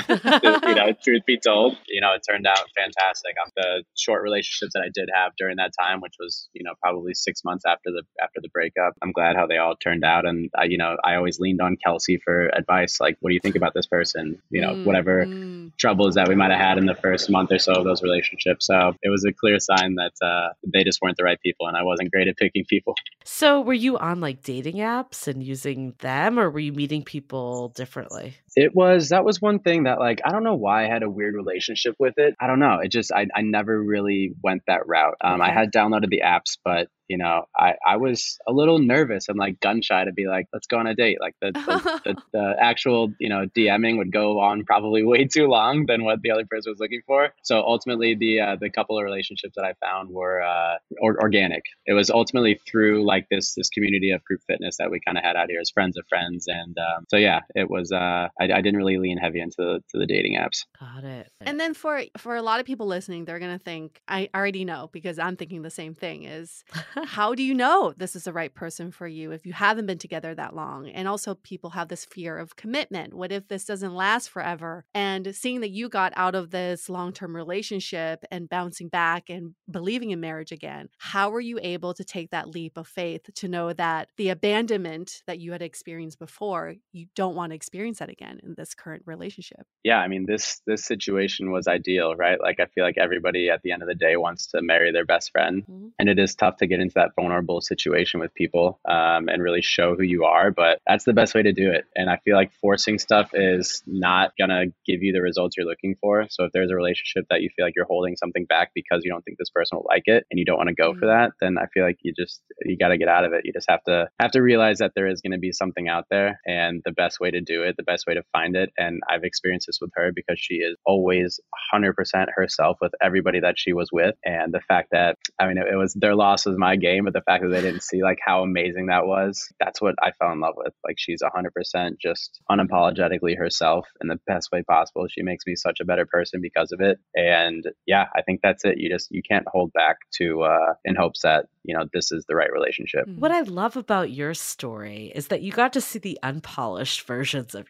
You know, truth be told, you know, it turned out fantastic. Um, the short relationships that I did have during that time, which was you know probably six months after the after the breakup, I'm glad how they all turned out. And I, you know, I always leaned on Kelsey for advice, like, what do you think about this person? You know, Mm, whatever mm. troubles that we might have had in the first month or so of those relationships. So it was a clear sign that uh, they just weren't the right people, and I wasn't great at picking people. So were you on like dating apps and using them, or were you meeting people differently? It was that was one thing that like I don't know why I had a weird relationship with it. I don't know. It just I, I never really went that route. Um, I Okay. had downloaded the apps, but you know I, I was a little nervous and like gun shy to be like, let's go on a date. Like the the, the the actual you know DMing would go on probably way too long than what the other person was looking for. So ultimately, the uh, the couple of relationships that I found were uh, or, organic. It was ultimately through like this this community of group fitness that we kind of had out here as friends of friends, and um, so yeah, it was. Uh, I, I didn't really lean heavy into the, to the dating apps. Got it. And then for for a lot of people listening, they're going to think, I already know, because I'm thinking the same thing, is how do you know this is the right person for you if you haven't been together that long? And also people have this fear of commitment. What if this doesn't last forever? And seeing that you got out of this long-term relationship and bouncing back and believing in marriage again, how were you able to take that leap of faith to know that the abandonment that you had experienced before, you don't want to experience that again in this current relationship? Yeah, I mean, this this situation was ideal, right? Like, I feel like everybody at the end of the day wants to marry their best friend, Mhm. and it is tough to get into that vulnerable situation with people um, and really show who you are. But that's the best way to do it. And I feel like forcing stuff is not gonna give you the results you're looking for. So if there's a relationship that you feel like you're holding something back because you don't think this person will like it and you don't want to go for Mm. that, then I feel like you just you got to get out of it. You just have to have to realize that there is going to be something out there, and the best way to do it, the best way to find it. And I've experienced this with her because she is always one hundred percent herself with everybody that she was with. And the fact that, I mean, it, it was their loss was my game, but the fact that they didn't see like how amazing that was, that's what I fell in love with. Like, she's one hundred percent just unapologetically herself in the best way possible. She makes me such a better person because of it. And yeah, I think that's it. You just, you can't hold back to, uh, in hopes that, you know, this is the right relationship. What I love about your story is that you got to see the unpolished versions of yourself.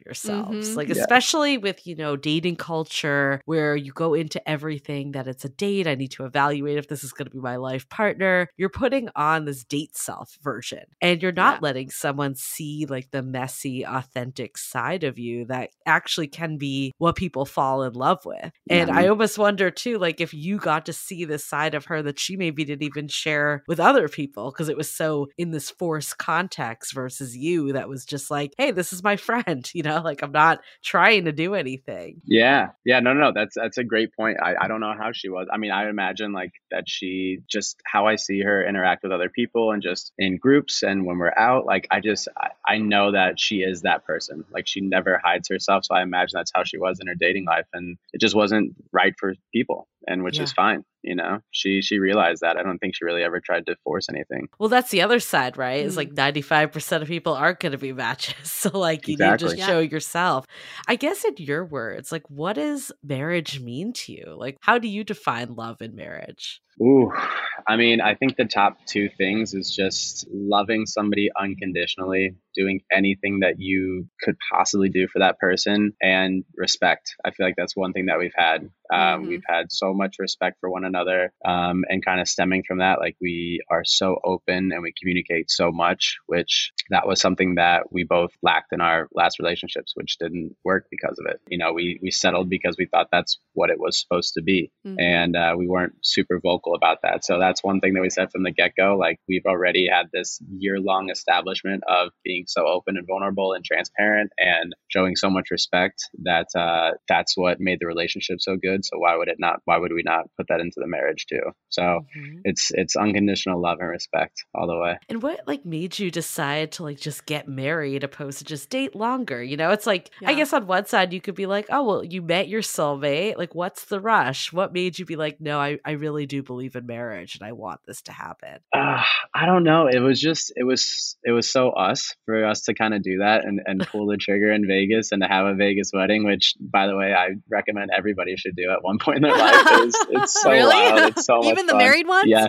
themselves. Mhm. Like, Yeah. especially with, you know, dating culture where you go into everything that it's a date. I need to evaluate if this is going to be my life partner. You're putting on this date self version and you're not Yeah. letting someone see like the messy, authentic side of you that actually can be what people fall in love with. And Mhm. I almost wonder too, like if you got to see this side of her that she maybe didn't even share with other people because it was so in this forced context versus you that was just like, hey, this is my friend, you know, like I'm not trying to do anything. Yeah. Yeah. No, no, no. That's, that's a great point. I, I don't know how she was. I mean, I imagine like that she just how I see her interact with other people and just in groups and when we're out, like I just, I, I know that she is that person. Like she never hides herself. So I imagine that's how she was in her dating life. And it just wasn't right for people, and which Yeah. is fine. You know, she, she realized that. I don't think she really ever tried to force anything. Well, that's the other side, right? Mm. Is like ninety-five percent of people aren't going to be matches. So like you Exactly. need to just Yeah. show yourself. I guess in your words, like what does marriage mean to you? Like how do you define love in marriage? Ooh, I mean, I think the top two things is just loving somebody unconditionally, doing anything that you could possibly do for that person, and respect. I feel like that's one thing that we've had. Um, Mhm. We've had so much respect for one another, um, and kind of stemming from that, like we are so open and we communicate so much, which that was something that we both lacked in our last relationships, which didn't work because of it. You know, we we settled because we thought that's what it was supposed to be. Mhm. And uh, we weren't super vocal about that. So that's one thing that we said from the get-go. Like we've already had this year-long establishment of being so open and vulnerable and transparent and showing so much respect that uh, that's what made the relationship so good. So why would it not? Why would we not put that into the marriage too? So Mhm. it's it's unconditional love and respect all the way. And what like made you decide to like just get married opposed to just date longer? You know, it's like I Yeah. guess on one side you could be like, oh well, you met your soulmate. Like, what's the rush? What made you be like, no, I, I really do believe in marriage and I want this to happen? Uh, I don't know. It was just it was it was so us for us to kind of do that and, and pull the trigger in Vegas and to have a Vegas wedding, which by the way I recommend everybody should do at one point in their life. It's, it's so Really? wild. It's so much Even the fun. married ones? Yes.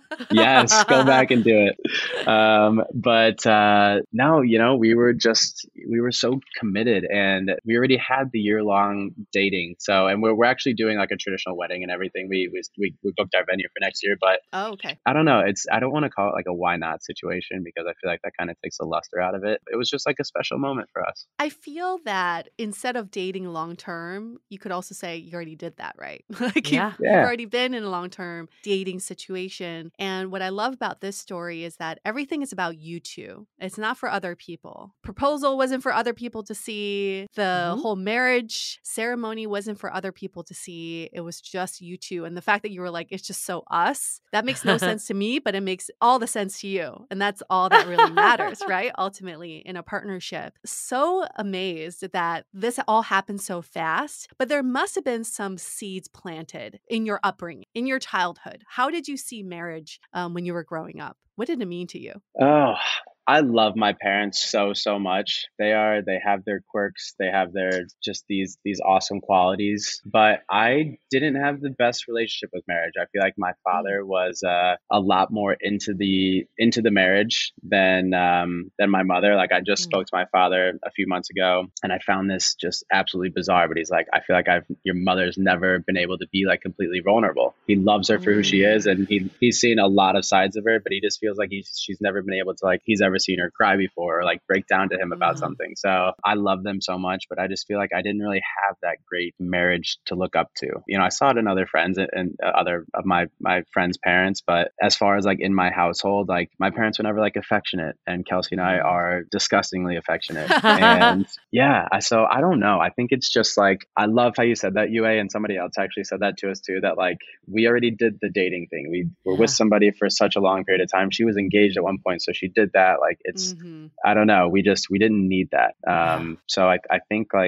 Yes, go back and do it. Um, but uh, no, you know, we were just we were so committed, and we already had the year long dating. So, and we're we're actually doing like a traditional wedding and everything. We we we, we booked our venue for next year, but Oh, okay. I don't know. It's I don't want to call it like a why not situation because I feel like that kind of takes the luster out of it. It was just like a special moment for us. I feel that instead of dating long term, you could also say you already did that, right? Like Yeah. you've, you've Yeah. already been in a long term dating situation. And what I love about this story is that everything is about you two. It's not for other people. Proposal wasn't for other people to see. The Mhm. whole marriage ceremony wasn't for other people to see. It was just you two. And the fact that you were like, it's just so us, that makes no sense to me, but it makes all the sense to you. And that's all that really matters, right? Ultimately, in a partnership. So amazed that this all happened so fast, but there must have been some seeds planted in your upbringing, in your childhood. How did you see marriage um, when you were growing up? What did it mean to you? Oh, I love my parents so, so much. They are, they have their quirks. They have their just these, these awesome qualities, but I didn't have the best relationship with marriage. I feel like my father was uh, a lot more into the, into the marriage than, um, than my mother. Like I just Mm. spoke to my father a few months ago and I found this just absolutely bizarre, but he's like, I feel like I've, your mother's never been able to be like completely vulnerable. He loves her for who she Mm. is. And he, he's seen a lot of sides of her, but he just feels like he's, she's never been able to like, he's ever seen her cry before or like break down to him about Mm. something. So I love them so much, but I just feel like I didn't really have that great marriage to look up to. You know, I saw it in other friends and, and uh, other of my, my friends' parents, but as far as like in my household, like my parents were never like affectionate, and Kelsey and I Mm. are disgustingly affectionate. And yeah, I, so I don't know. I think it's just like, I love how you said that, Yue, and somebody else actually said that to us too, that like we already did the dating thing. We were with Yeah. somebody for such a long period of time. She was engaged at one point, so she did that. Like it's, Mhm. I don't know. We just, we didn't need that. Yeah. Um, so I, I think like,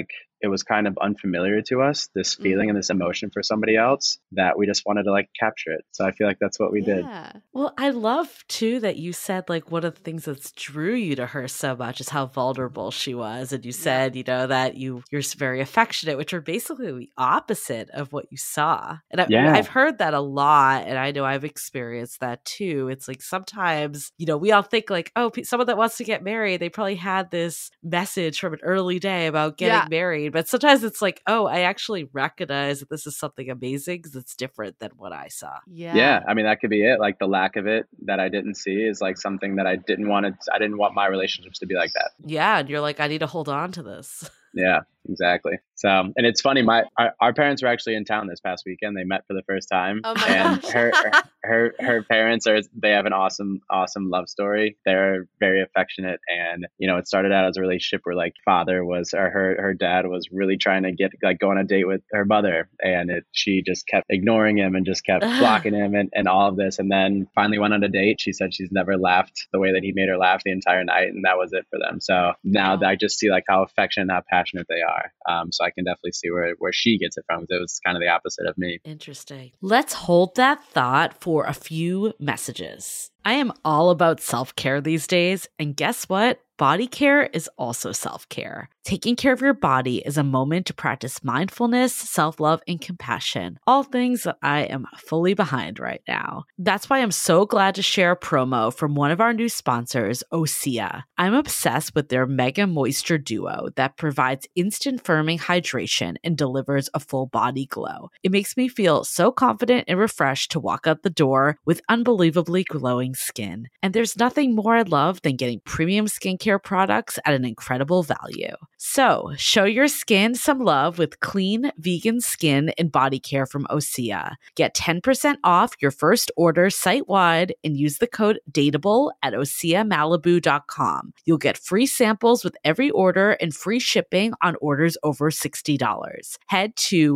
it was kind of unfamiliar to us, this feeling and this emotion for somebody else, that we just wanted to like capture it. So I feel like that's what we did. Yeah. Well, I love too that you said like one of the things that's drew you to her so much is how vulnerable she was. And you said, you know, that you you're very affectionate, which are basically the opposite of what you saw. And I, Yeah. I've heard that a lot. And I know I've experienced that too. It's like sometimes, you know, we all think like, oh, pe- someone that wants to get married, they probably had this message from an early day about getting Yeah. married. But sometimes it's like, oh, I actually recognize that this is something amazing because it's different than what I saw. Yeah. Yeah, I mean, that could be it. Like the lack of it that I didn't see is like something that I didn't want to, I didn't want my relationships to be like that. Yeah. And you're like, I need to hold on to this. Yeah, exactly. So, and it's funny, my our, our parents were actually in town this past weekend. They met for the first time. Oh my and gosh. her, her her parents are, they have an awesome, awesome love story. They're very affectionate. And, you know, it started out as a relationship where like father was, or her, her dad was really trying to get, like go on a date with her mother. And it, she just kept ignoring him and just kept blocking him and, and all of this. And then finally went on a date. She said she's never laughed the way that he made her laugh the entire night. And that was it for them. So now Wow. I just see like how affectionate and how passionate they are. Um, so I can definitely see where, where she gets it from, because it was kind of the opposite of me. Interesting. Let's hold that thought for a few messages. I am all about self-care these days, and guess what? Body care is also self-care. Taking care of your body is a moment to practice mindfulness, self-love, and compassion, all things that I am fully behind right now. That's why I'm so glad to share a promo from one of our new sponsors, Osea. I'm obsessed with their Mega Moisture Duo that provides instant firming hydration and delivers a full body glow. It makes me feel so confident and refreshed to walk out the door with unbelievably glowing skin. And there's nothing more I love than getting premium skincare products at an incredible value. So, show your skin some love with clean, vegan skin and body care from Osea. Get ten percent off your first order site-wide and use the code DATEABLE at osea malibu dot com. You'll get free samples with every order and free shipping on orders over sixty dollars. Head to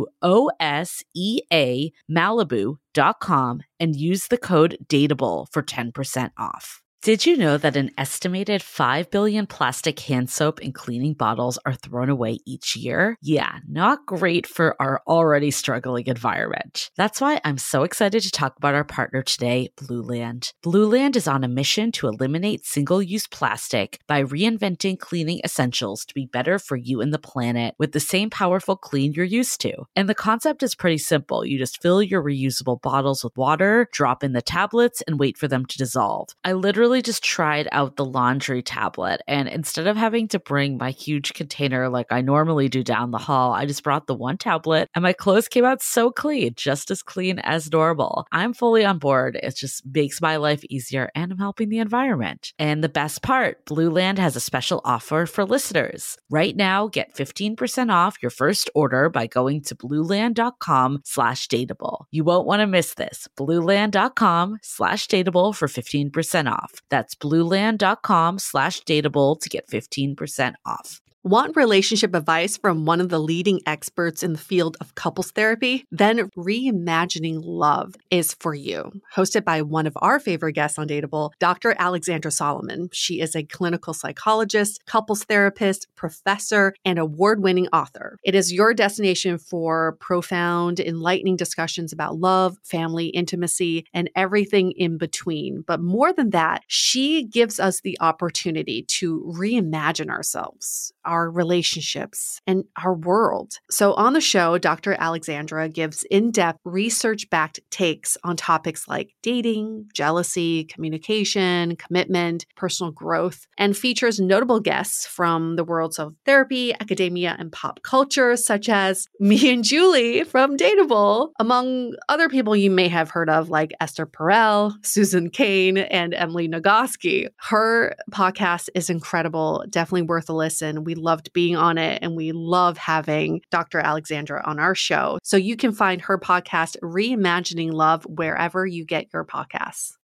osea malibu dot com and use the code DATEABLE for ten percent off. Did you know that an estimated five billion plastic hand soap and cleaning bottles are thrown away each year? Yeah, not great for our already struggling environment. That's why I'm so excited to talk about our partner today, Blueland. Blueland is on a mission to eliminate single-use plastic by reinventing cleaning essentials to be better for you and the planet with the same powerful clean you're used to. And the concept is pretty simple. You just fill your reusable bottles with water, drop in the tablets, and wait for them to dissolve. I literally just tried out the laundry tablet, and instead of having to bring my huge container like I normally do down the hall, I just brought the one tablet and my clothes came out so clean, just as clean as normal. I'm fully on board. It just makes my life easier and I'm helping the environment. And the best part, Blueland has a special offer for listeners. Right now, get fifteen percent off your first order by going to blueland dot com slash dateable. You won't want to miss this. blueland dot com slash dateable for fifteen percent off. That's blueland dot com slash dateable to get fifteen percent off. Want relationship advice from one of the leading experts in the field of couples therapy? Then Reimagining Love is for you. Hosted by one of our favorite guests on Dateable, Doctor Alexandra Solomon. She is a clinical psychologist, couples therapist, professor, and award-winning author. It is your destination for profound, enlightening discussions about love, family, intimacy, and everything in between. But more than that, she gives us the opportunity to reimagine ourselves, our relationships, and our world. So on the show, Doctor Alexandra gives in-depth, research-backed takes on topics like dating, jealousy, communication, commitment, personal growth, and features notable guests from the worlds of therapy, academia, and pop culture, such as me and Julie from Dateable, among other people you may have heard of like Esther Perel, Susan Cain, and Emily Nagoski. Her podcast is incredible, definitely worth a listen. We loved being on it, and we love having Doctor Alexandra on our show. So you can find her podcast, Reimagining Love, wherever you get your podcasts.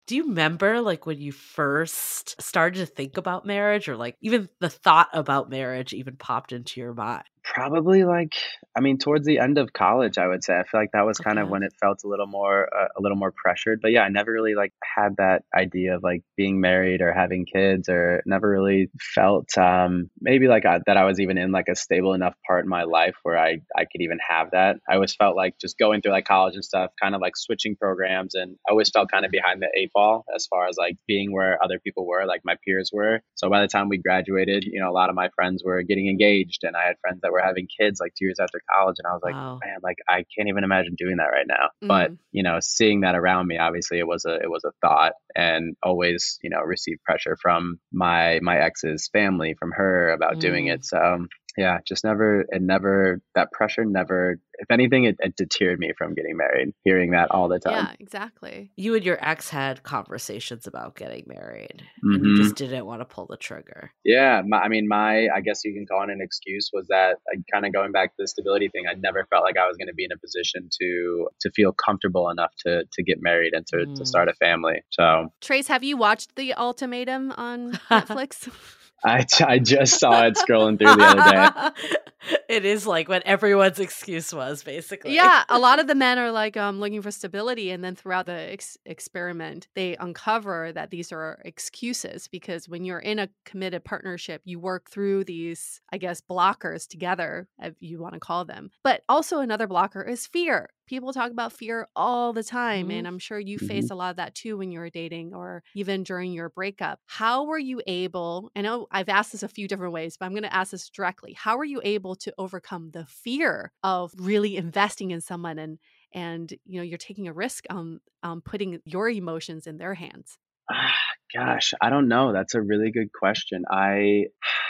Do you remember like when you first started to think about marriage, or like even the thought about marriage even popped into your mind? Probably like, I mean, towards the end of college, I would say. I feel like that was kind of Okay. when it felt a little more, uh, a little more pressured. But yeah, I never really like had that idea of like being married or having kids, or never really felt um, maybe like I, that I was even in like a stable enough part in my life where I I could even have that. I always felt like just going through like college and stuff, kind of like switching programs, and I always felt kind of behind the eight ball as far as like being where other people were, like my peers were. So by the time we graduated, you know, a lot of my friends were getting engaged, and I had friends that were having kids like two years after college, and I was like, Wow. man, like I can't even imagine doing that right now. But Mm. you know, seeing that around me, obviously it was a it was a thought, and always, you know, received pressure from my my ex's family, from her about doing Mm. it. So um, yeah, just never, it never, that pressure never, if anything, it, it deterred me from getting married, hearing that all the time. Yeah, exactly. You and your ex had conversations about getting married, and you hmm just didn't want to pull the trigger. Yeah, my, I mean, my, I guess you can call it an excuse, was that I kind of going back to the stability thing. I never felt like I was going to be in a position to to feel comfortable enough to to get married and to to Mm. start a family. So Trace, have you watched The Ultimatum on Netflix? I, I just saw it scrolling through the other day. It is like what everyone's excuse was, basically. Yeah, a lot of the men are like um, looking for stability, and then throughout the ex- experiment, they uncover that these are excuses, because when you're in a committed partnership, you work through these, I guess, blockers together, if you want to call them. But also another blocker is fear. People talk about fear all the time, Mhm. and I'm sure you Mhm. faced a lot of that too when you were dating, or even during your breakup. How were you able, I know I've asked this a few different ways, but I'm going to ask this directly. How were you able to overcome the fear of really investing in someone, and and you know, you're taking a risk on um, putting your emotions in their hands? Ah, gosh, I don't know. That's a really good question. I,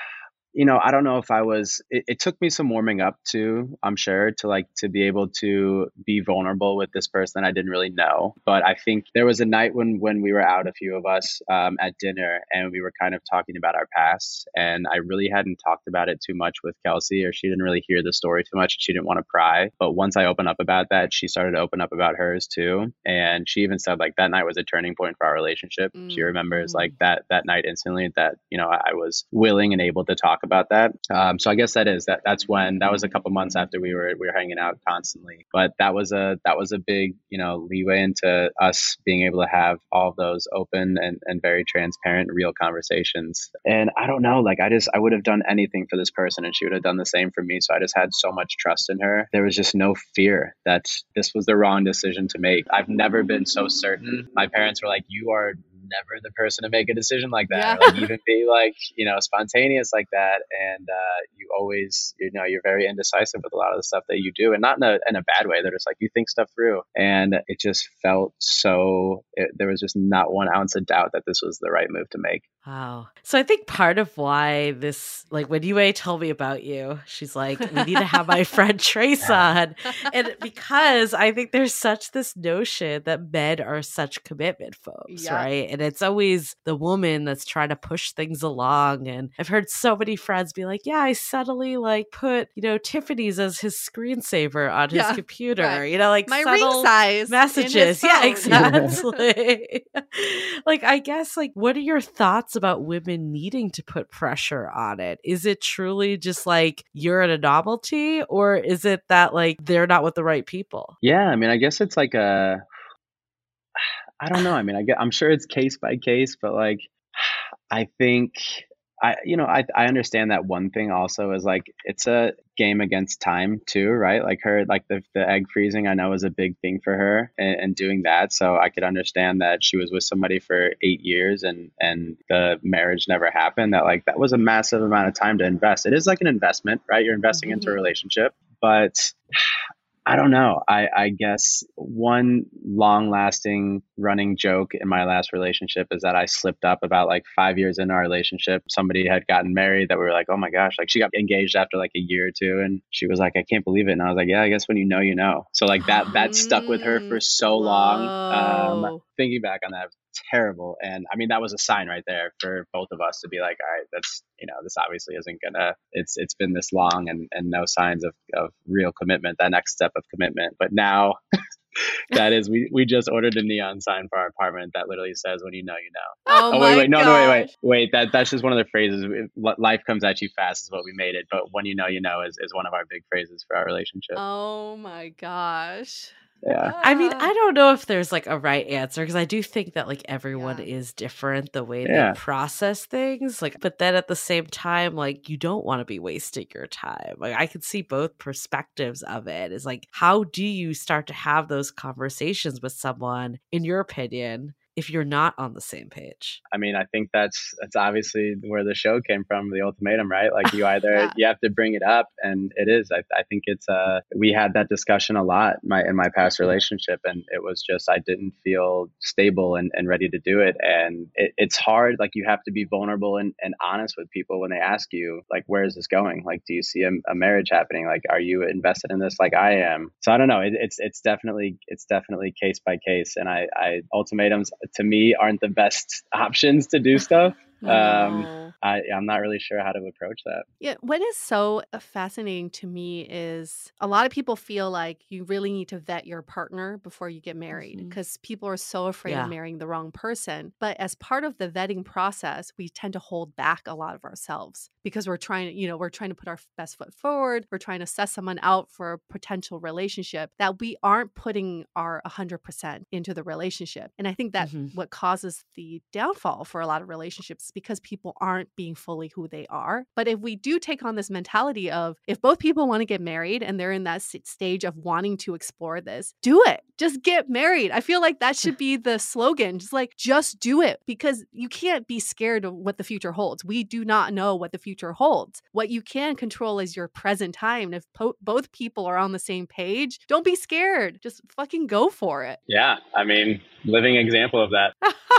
you know, I don't know if I was, it, it took me some warming up too, I'm sure, to like, to be able to be vulnerable with this person I didn't really know. But I think there was a night when, when we were out, a few of us um, at dinner, and we were kind of talking about our past. And I really hadn't talked about it too much with Kelsey, or she didn't really hear the story too much. And she didn't want to pry. But once I opened up about that, she started to open up about hers too. And she even said like that night was a turning point for our relationship. She Mm. remembers Mm. like that, that night instantly, that, you know, I, I was willing and able to talk about that. Um, so I guess that is that. That's when, that was a couple months after we were we were hanging out constantly. But that was a that was a big, you know, leeway into us being able to have all of those open and, and very transparent, real conversations. And I don't know, like I just I would have done anything for this person, and she would have done the same for me. So I just had so much trust in her. There was just no fear that this was the wrong decision to make. I've never been so certain. My parents were like, "You are never the person to make a decision like that, Yeah. or like even be like, you know, spontaneous like that." And uh, you always, you know, you're very indecisive with a lot of the stuff that you do, and not in a, in a bad way. They're just like, you think stuff through. And it just felt so, it, there was just not one ounce of doubt that this was the right move to make. Wow. So I think part of why this, like when Yue told me about you, she's like, we need to have my friend Trace on. And because I think there's such this notion that men are such commitment folks, Yeah. right? And it's always the woman that's trying to push things along. And I've heard so many friends be like, yeah, I subtly like put, you know, Tiffany's as his screensaver on his Yeah, computer, right. you know, like My subtle ring size in his messages. Yeah, phone. exactly. Like, I guess, like, what are your thoughts about women needing to put pressure on it? Is it truly just like you're a novelty, or is it that like they're not with the right people? Yeah, I mean, I guess it's like a, I don't know. I mean, I get, I'm sure it's case by case, but like, I think I, you know, I, I understand that one thing also is like, it's a game against time too, right? Like her, like the, the egg freezing, I know is a big thing for her, and, and doing that. So I could understand that she was with somebody for eight years and, and the marriage never happened. That like, that was a massive amount of time to invest. It is like an investment, right? You're investing into a Mhm. relationship, but I don't know. I, I guess one long lasting running joke in my last relationship is that I slipped up about like five years in our relationship. Somebody had gotten married that we were like, oh my gosh, like she got engaged after like a year or two. And she was like, I can't believe it. And I was like, yeah, I guess when you know, you know. So like that, that stuck with her for Mm, so long. Um, whoa. thinking back on that, terrible. And I mean, that was a sign right there for both of us to be like, all right, that's, you know, this obviously isn't gonna, it's, it's been this long, and, and no signs of, of real commitment, that next step of commitment. But now That is, we, we just ordered a neon sign for our apartment that literally says, when you know, you know. Oh, Oh, my wait, wait, no, gosh. no, wait, wait, wait. That That's just one of the phrases. Life comes at you fast is what we made it. But when you know, you know is, is one of our big phrases for our relationship. Oh my gosh. Yeah. I mean, Ah. I don't know if there's like a right answer because I do think that like everyone Yeah. is different the way Yeah. they process things. Like, but then at the same time, like you don't want to be wasting your time. Like I could see both perspectives of it. Is like, how do you start to have those conversations with someone, in your opinion, if you're not on the same page? I mean, I think that's that's obviously where the show came from, the ultimatum, right? Like you either Yeah. you have to bring it up, and it is. I, I think it's uh we had that discussion a lot my in my past relationship, and it was just I didn't feel stable and, and ready to do it, and it, it's hard. Like you have to be vulnerable and, and honest with people when they ask you, like, where is this going? Like, do you see a, a marriage happening? Like, are you invested in this like I am? So I don't know. It, it's it's definitely it's definitely case by case, and I I ultimatums to me aren't the best options to do stuff. Um, No. I, I'm not really sure how to approach that. Yeah, what is so uh, fascinating to me is a lot of people feel like you really need to vet your partner before you get married Mhm. because people are so afraid Yeah. of marrying the wrong person. But as part of the vetting process, we tend to hold back a lot of ourselves because we're trying to, you know, we're trying to put our best foot forward. We're trying to assess someone out for a potential relationship that we aren't putting our one hundred percent into the relationship. And I think that Mhm. what causes the downfall for a lot of relationships is because people aren't being fully who they are. But if we do take on this mentality of if both people want to get married and they're in that s- stage of wanting to explore this, do it. Just get married. I feel like that should be the slogan. Just like, just do it because you can't be scared of what the future holds. We do not know what the future holds. What you can control is your present time. And if po- both people are on the same page, don't be scared. Just fucking go for it. Yeah, I mean, living example of that.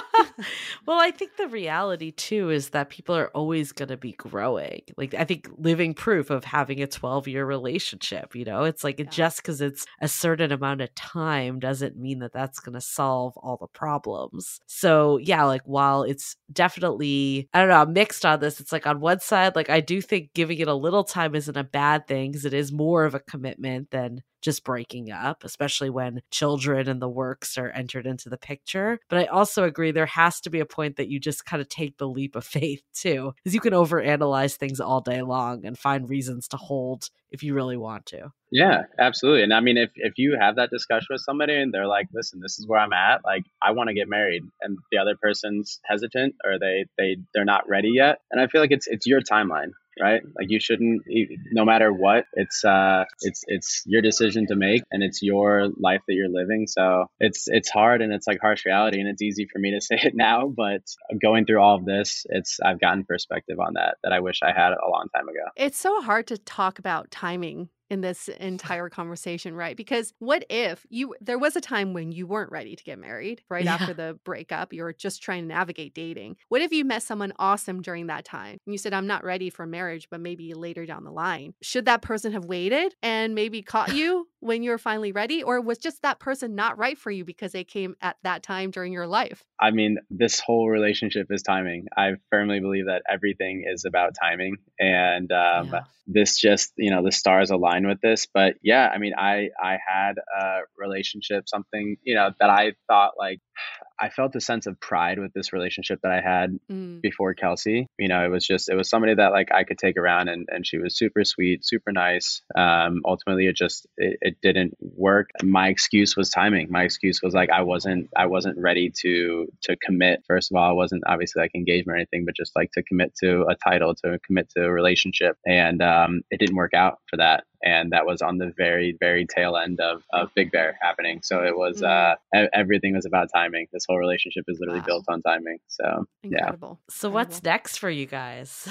Well, I think the reality too is that people are always going to be growing. Like, I think living proof of having a twelve year relationship, you know, it's like Yeah. just because it's a certain amount of time doesn't mean that that's going to solve all the problems. So, yeah, like, while it's definitely, I don't know, I'm mixed on this. It's like on one side, like, I do think giving it a little time isn't a bad thing because it is more of a commitment than just breaking up, especially when children and the works are entered into the picture. But I also agree there has to be a point that you just kind of take the leap of faith too, because you can overanalyze things all day long and find reasons to hold if you really want to. Yeah, absolutely. And I mean, if, if you have that discussion with somebody and they're like, listen, this is where I'm at, like, I want to get married, and the other person's hesitant or they, they, they're not ready yet. And I feel like it's, it's your timeline, right? Like you shouldn't, no matter what, it's, uh, it's, it's your decision to make and it's your life that you're living. So it's, it's hard and it's like harsh reality, and it's easy for me to say it now, but going through all of this, it's, I've gotten perspective on that, that I wish I had a long time ago. It's so hard to talk about timing in this entire conversation, right? Because what if you there was a time when you weren't ready to get married right Yeah. after the breakup, you were just trying to navigate dating. What if you met someone awesome during that time and you said, I'm not ready for marriage, but maybe later down the line? Should that person have waited and maybe caught you when you were finally ready? Or was just that person not right for you because they came at that time during your life? I mean, this whole relationship is timing. I firmly believe that everything is about timing. And um, Yeah. this just, you know, the stars align with this. But yeah, I mean, I, I had a relationship, something, you know, that I thought like, I felt a sense of pride with this relationship that I had Mm. before Kelsey. You know, it was just, it was somebody that like I could take around, and, and she was super sweet, super nice. Um, ultimately it just, it, it didn't work. My excuse was timing. My excuse was like, I wasn't, I wasn't ready to, to commit. First of all, I wasn't obviously like engaged or anything, but just like to commit to a title, to commit to a relationship. And um, it didn't work out for that. And that was on the very, very tail end of, of Big Bear happening. So it was, Mm. uh, e- everything was about timing. This whole relationship is literally Wow. built on timing. So yeah. Incredible. So what's Incredible. next for you guys?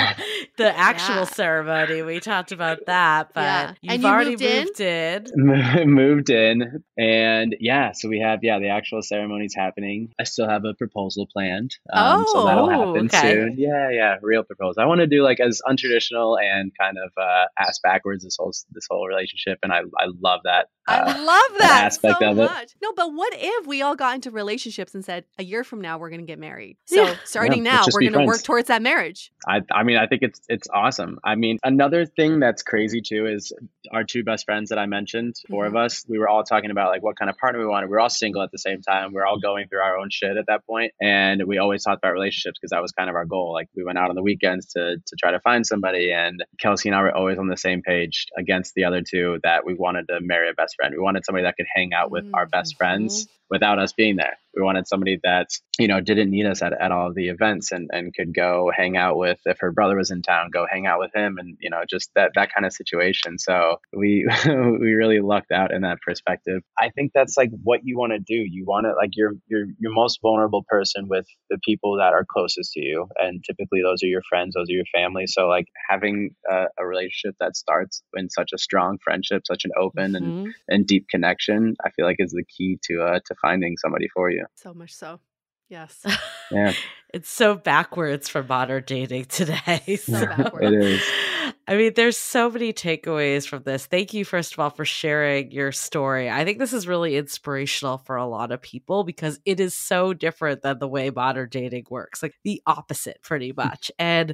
The actual Yeah. ceremony, we talked about that, but Yeah. you've And you already moved in? moved in. Moved in, and yeah, so we have, yeah, the actual ceremony's happening. I still have a proposal planned. Um, so that'll Oh, happen okay. soon. Yeah, yeah, real proposal. I want to do like as untraditional and kind of uh, ass backwards this whole this whole relationship, and I I love that. I uh, love that aspect so of it. much. No, but what if we all got into relationships and said, a year from now, we're going to get married? So Yeah. starting Yeah, now, let's just we're be going to work friends. towards that marriage. I, I mean, I think it's it's awesome. I mean, another thing that's crazy too is our two best friends that I mentioned, four Mhm. of us, we were all talking about like what kind of partner we wanted. We were all single at the same time. We were all going through our own shit at that point, and we always talked about relationships because that was kind of our goal. Like we went out on the weekends to to try to find somebody, and Kelsey and I were always on the same page against the other two that we wanted to marry a best friend. We wanted somebody that could hang out with our best Mhm. friends without us being there. We wanted somebody that, you know, didn't need us at, at all of the events and, and could go hang out with, if her brother was in town, go hang out with him, and, you know, just that, that kind of situation. So we, we really lucked out in that perspective. I think that's like what you want to do. You want to like, you're, you're, you're most vulnerable person with the people that are closest to you. And typically those are your friends, those are your family. So like having a, a relationship that starts in such a strong friendship, such an open and, Mhm. and deep connection, I feel like is the key to, uh, to finding somebody for you. So much so. Yes. Yeah. It's so backwards for modern dating today. So backwards. It is. I mean, there's so many takeaways from this. Thank you, first of all, for sharing your story. I think this is really inspirational for a lot of people because it is so different than the way modern dating works, like the opposite, pretty much. And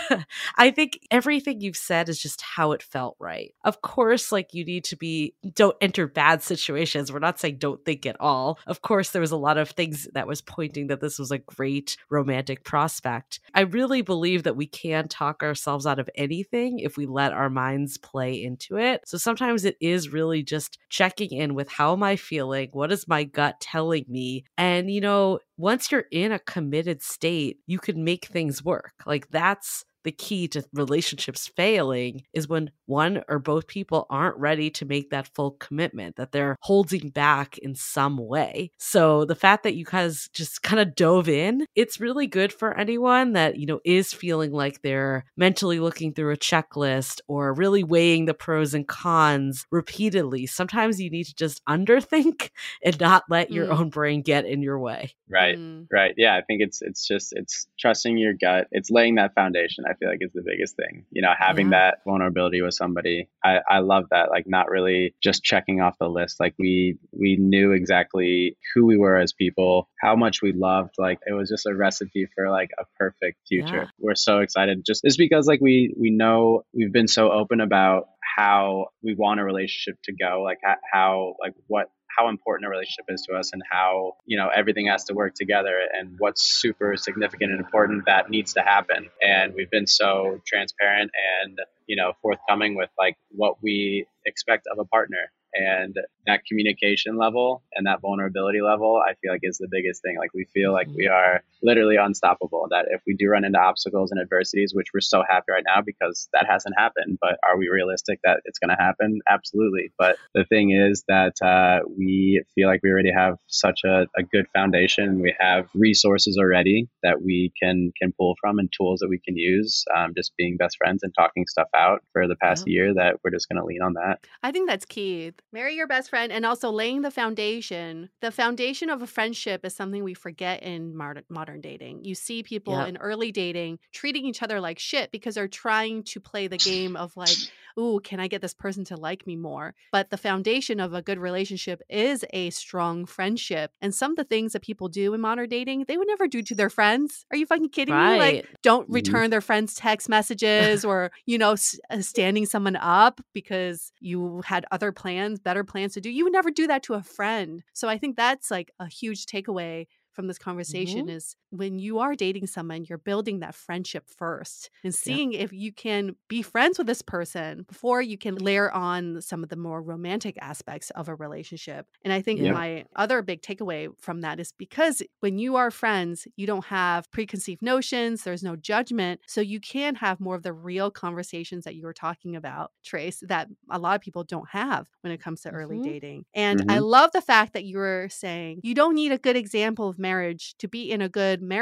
I think everything you've said is just how it felt right. Of course, like you need to be, don't enter bad situations. We're not saying don't think at all. Of course, there was a lot of things that was pointing that this was a great romantic prospect. I really believe that we can talk ourselves out of anything if we let our minds play into it. So sometimes it is really just checking in with how am I feeling? What is my gut telling me? And, you know, once you're in a committed state, you can make things work. Like that's the key to relationships failing is when one or both people aren't ready to make that full commitment, that they're holding back in some way. So the fact that you guys just kind of dove in, it's really good for anyone that, you know, is feeling like they're mentally looking through a checklist or really weighing the pros and cons repeatedly. Sometimes you need to just underthink and not let your Mm. own brain get in your way. Right. Mm. Right. Yeah. I think it's, it's just, it's trusting your gut. It's laying that foundation. I feel like is the biggest thing, you know, having Yeah. that vulnerability with somebody. I, I love that. Like not really just checking off the list. Like we, we knew exactly who we were as people, how much we loved. Like it was just a recipe for like a perfect future. Yeah. We're so excited just, just because like we, we know we've been so open about how we want a relationship to go, like how, how like what, how important a relationship is to us and how, you know, everything has to work together and what's super significant and important that needs to happen. And we've been so transparent and, you know, forthcoming with like what we expect of a partner. And that communication level and that vulnerability level, I feel like is the biggest thing. Like we feel like we are literally unstoppable, that if we do run into obstacles and adversities, which we're so happy right now because that hasn't happened, but are we realistic that it's going to happen? Absolutely. But the thing is that uh, we feel like we already have such a, a good foundation. We have resources already that we can can pull from and tools that we can use, um, just being best friends and talking stuff out for the past Yeah. year, that we're just going to lean on that. I think that's key. Marry your best friend and also laying the foundation. The foundation of a friendship is something we forget in modern, modern dating. You see people Yeah. in early dating treating each other like shit because they're trying to play the game of like, ooh, can I get this person to like me more? But the foundation of a good relationship is a strong friendship. And some of the things that people do in modern dating, they would never do to their friends. Are you fucking kidding me? Like, Right. don't Mhm. return their friends' text messages or, you know, s- uh, standing someone up because you had other plans, better plans to do. You would never do that to a friend. So I think that's like a huge takeaway from this conversation Mhm. is when you are dating someone, you're building that friendship first and seeing if you can be friends with this person before you can layer on some of the more romantic aspects of a relationship. And I think Yeah. my other big takeaway from that is because when you are friends, you don't have preconceived notions, there's no judgment. So you can have more of the real conversations that you were talking about, Trace, that a lot of people don't have when it comes to early Mhm. dating. And Mhm. I love the fact that you were saying you don't need a good example of marriage to be in a good marriage.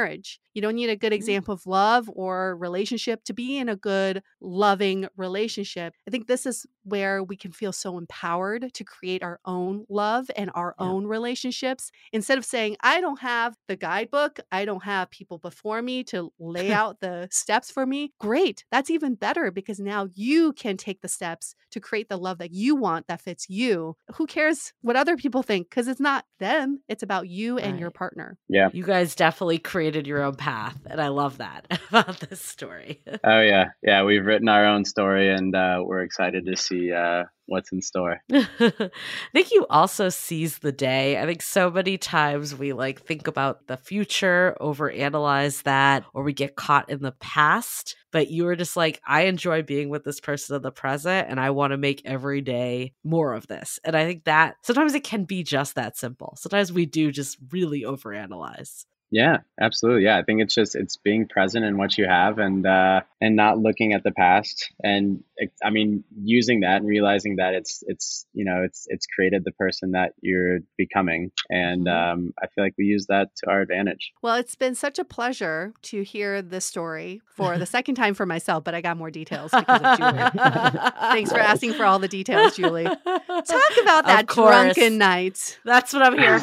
You don't need a good example of love or relationship to be in a good, loving relationship. I think this is where we can feel so empowered to create our own love and our yeah. own relationships. Instead of saying, I don't have the guidebook, I don't have people before me to lay out the steps for me. Great. That's even better because now you can take the steps to create the love that you want that fits you. Who cares what other people think? Because it's not them. It's about you and right. your partner. Yeah. You guys definitely created your own path. And I love that about this story. Oh, yeah. Yeah. We've written our own story and uh, we're excited to see uh, what's in store. I think you also seize the day. I think so many times we like think about the future, overanalyze that, or we get caught in the past. But you were just like, I enjoy being with this person in the present and I want to make every day more of this. And I think that sometimes it can be just that simple. Sometimes we do just really overanalyze. Yeah, absolutely. Yeah, I think it's just it's being present in what you have and uh, and not looking at the past. And I mean, using that and realizing that it's it's you know it's it's created the person that you're becoming. And um, I feel like we use that to our advantage. Well, it's been such a pleasure to hear this story for the second time for myself, but I got more details because of Julie. Thanks for asking for all the details, Julie. Talk about that drunken night. That's what I'm here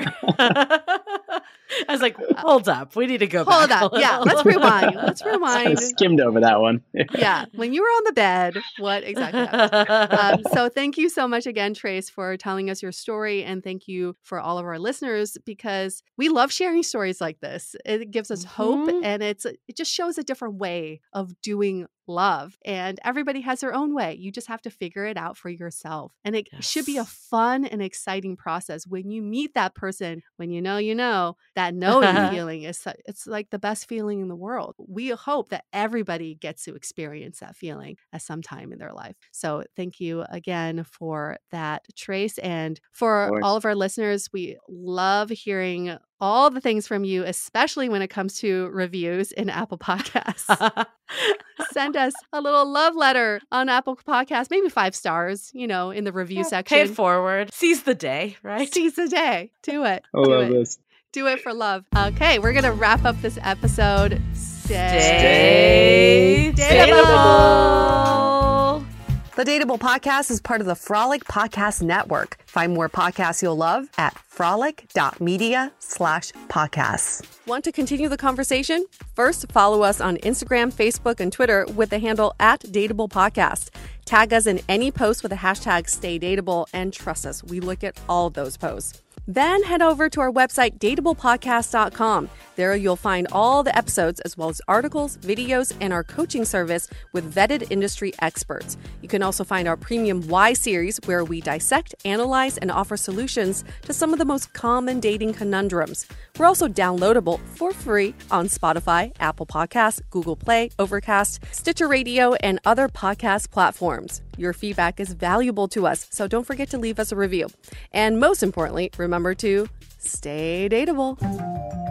for. I was like, hold up. We need to go hold back. Hold up. Yeah, let's rewind. Let's rewind. I skimmed over that one. Yeah. When you were on the bed, what exactly happened? Um, so thank you so much again, Trace, for telling us your story. And thank you for all of our listeners because we love sharing stories like this. It gives us mm-hmm. hope and it's it just shows a different way of doing love. And everybody has their own way. You just have to figure it out for yourself. And it yes. should be a fun and exciting process. When you meet that person, when you know, you know, that knowing feeling is it's like the best feeling in the world. We hope that everybody gets to experience that feeling at some time in their life. So thank you again for that, Trace. And for of all of our listeners, we love hearing all the things from you, especially when it comes to reviews in Apple Podcasts. Send us a little love letter on Apple Podcasts, maybe five stars, you know, in the review yeah, section. Pay it forward. Seize the day, right? Seize the day. Do it. I Do love it. this. Do it for love. Okay, we're going to wrap up this episode. Stay, Stay dateable. The Dateable Podcast is part of the Frolic Podcast Network. Find more podcasts you'll love at frolic.media slash podcasts. Want to continue the conversation? First, follow us on Instagram, Facebook, and Twitter with the handle at Dateable Podcast. Tag us in any post with the hashtag StayDateable, and trust us, we look at all of those posts. Then head over to our website, dateable podcast dot com. There you'll find all the episodes as well as articles, videos, and our coaching service with vetted industry experts. You can also find our premium Why series where we dissect, analyze, and offer solutions to some of the most common dating conundrums. We're also downloadable for free on Spotify, Apple Podcasts, Google Play, Overcast, Stitcher Radio, and other podcast platforms. Your feedback is valuable to us, so don't forget to leave us a review. And most importantly, remember to stay dateable.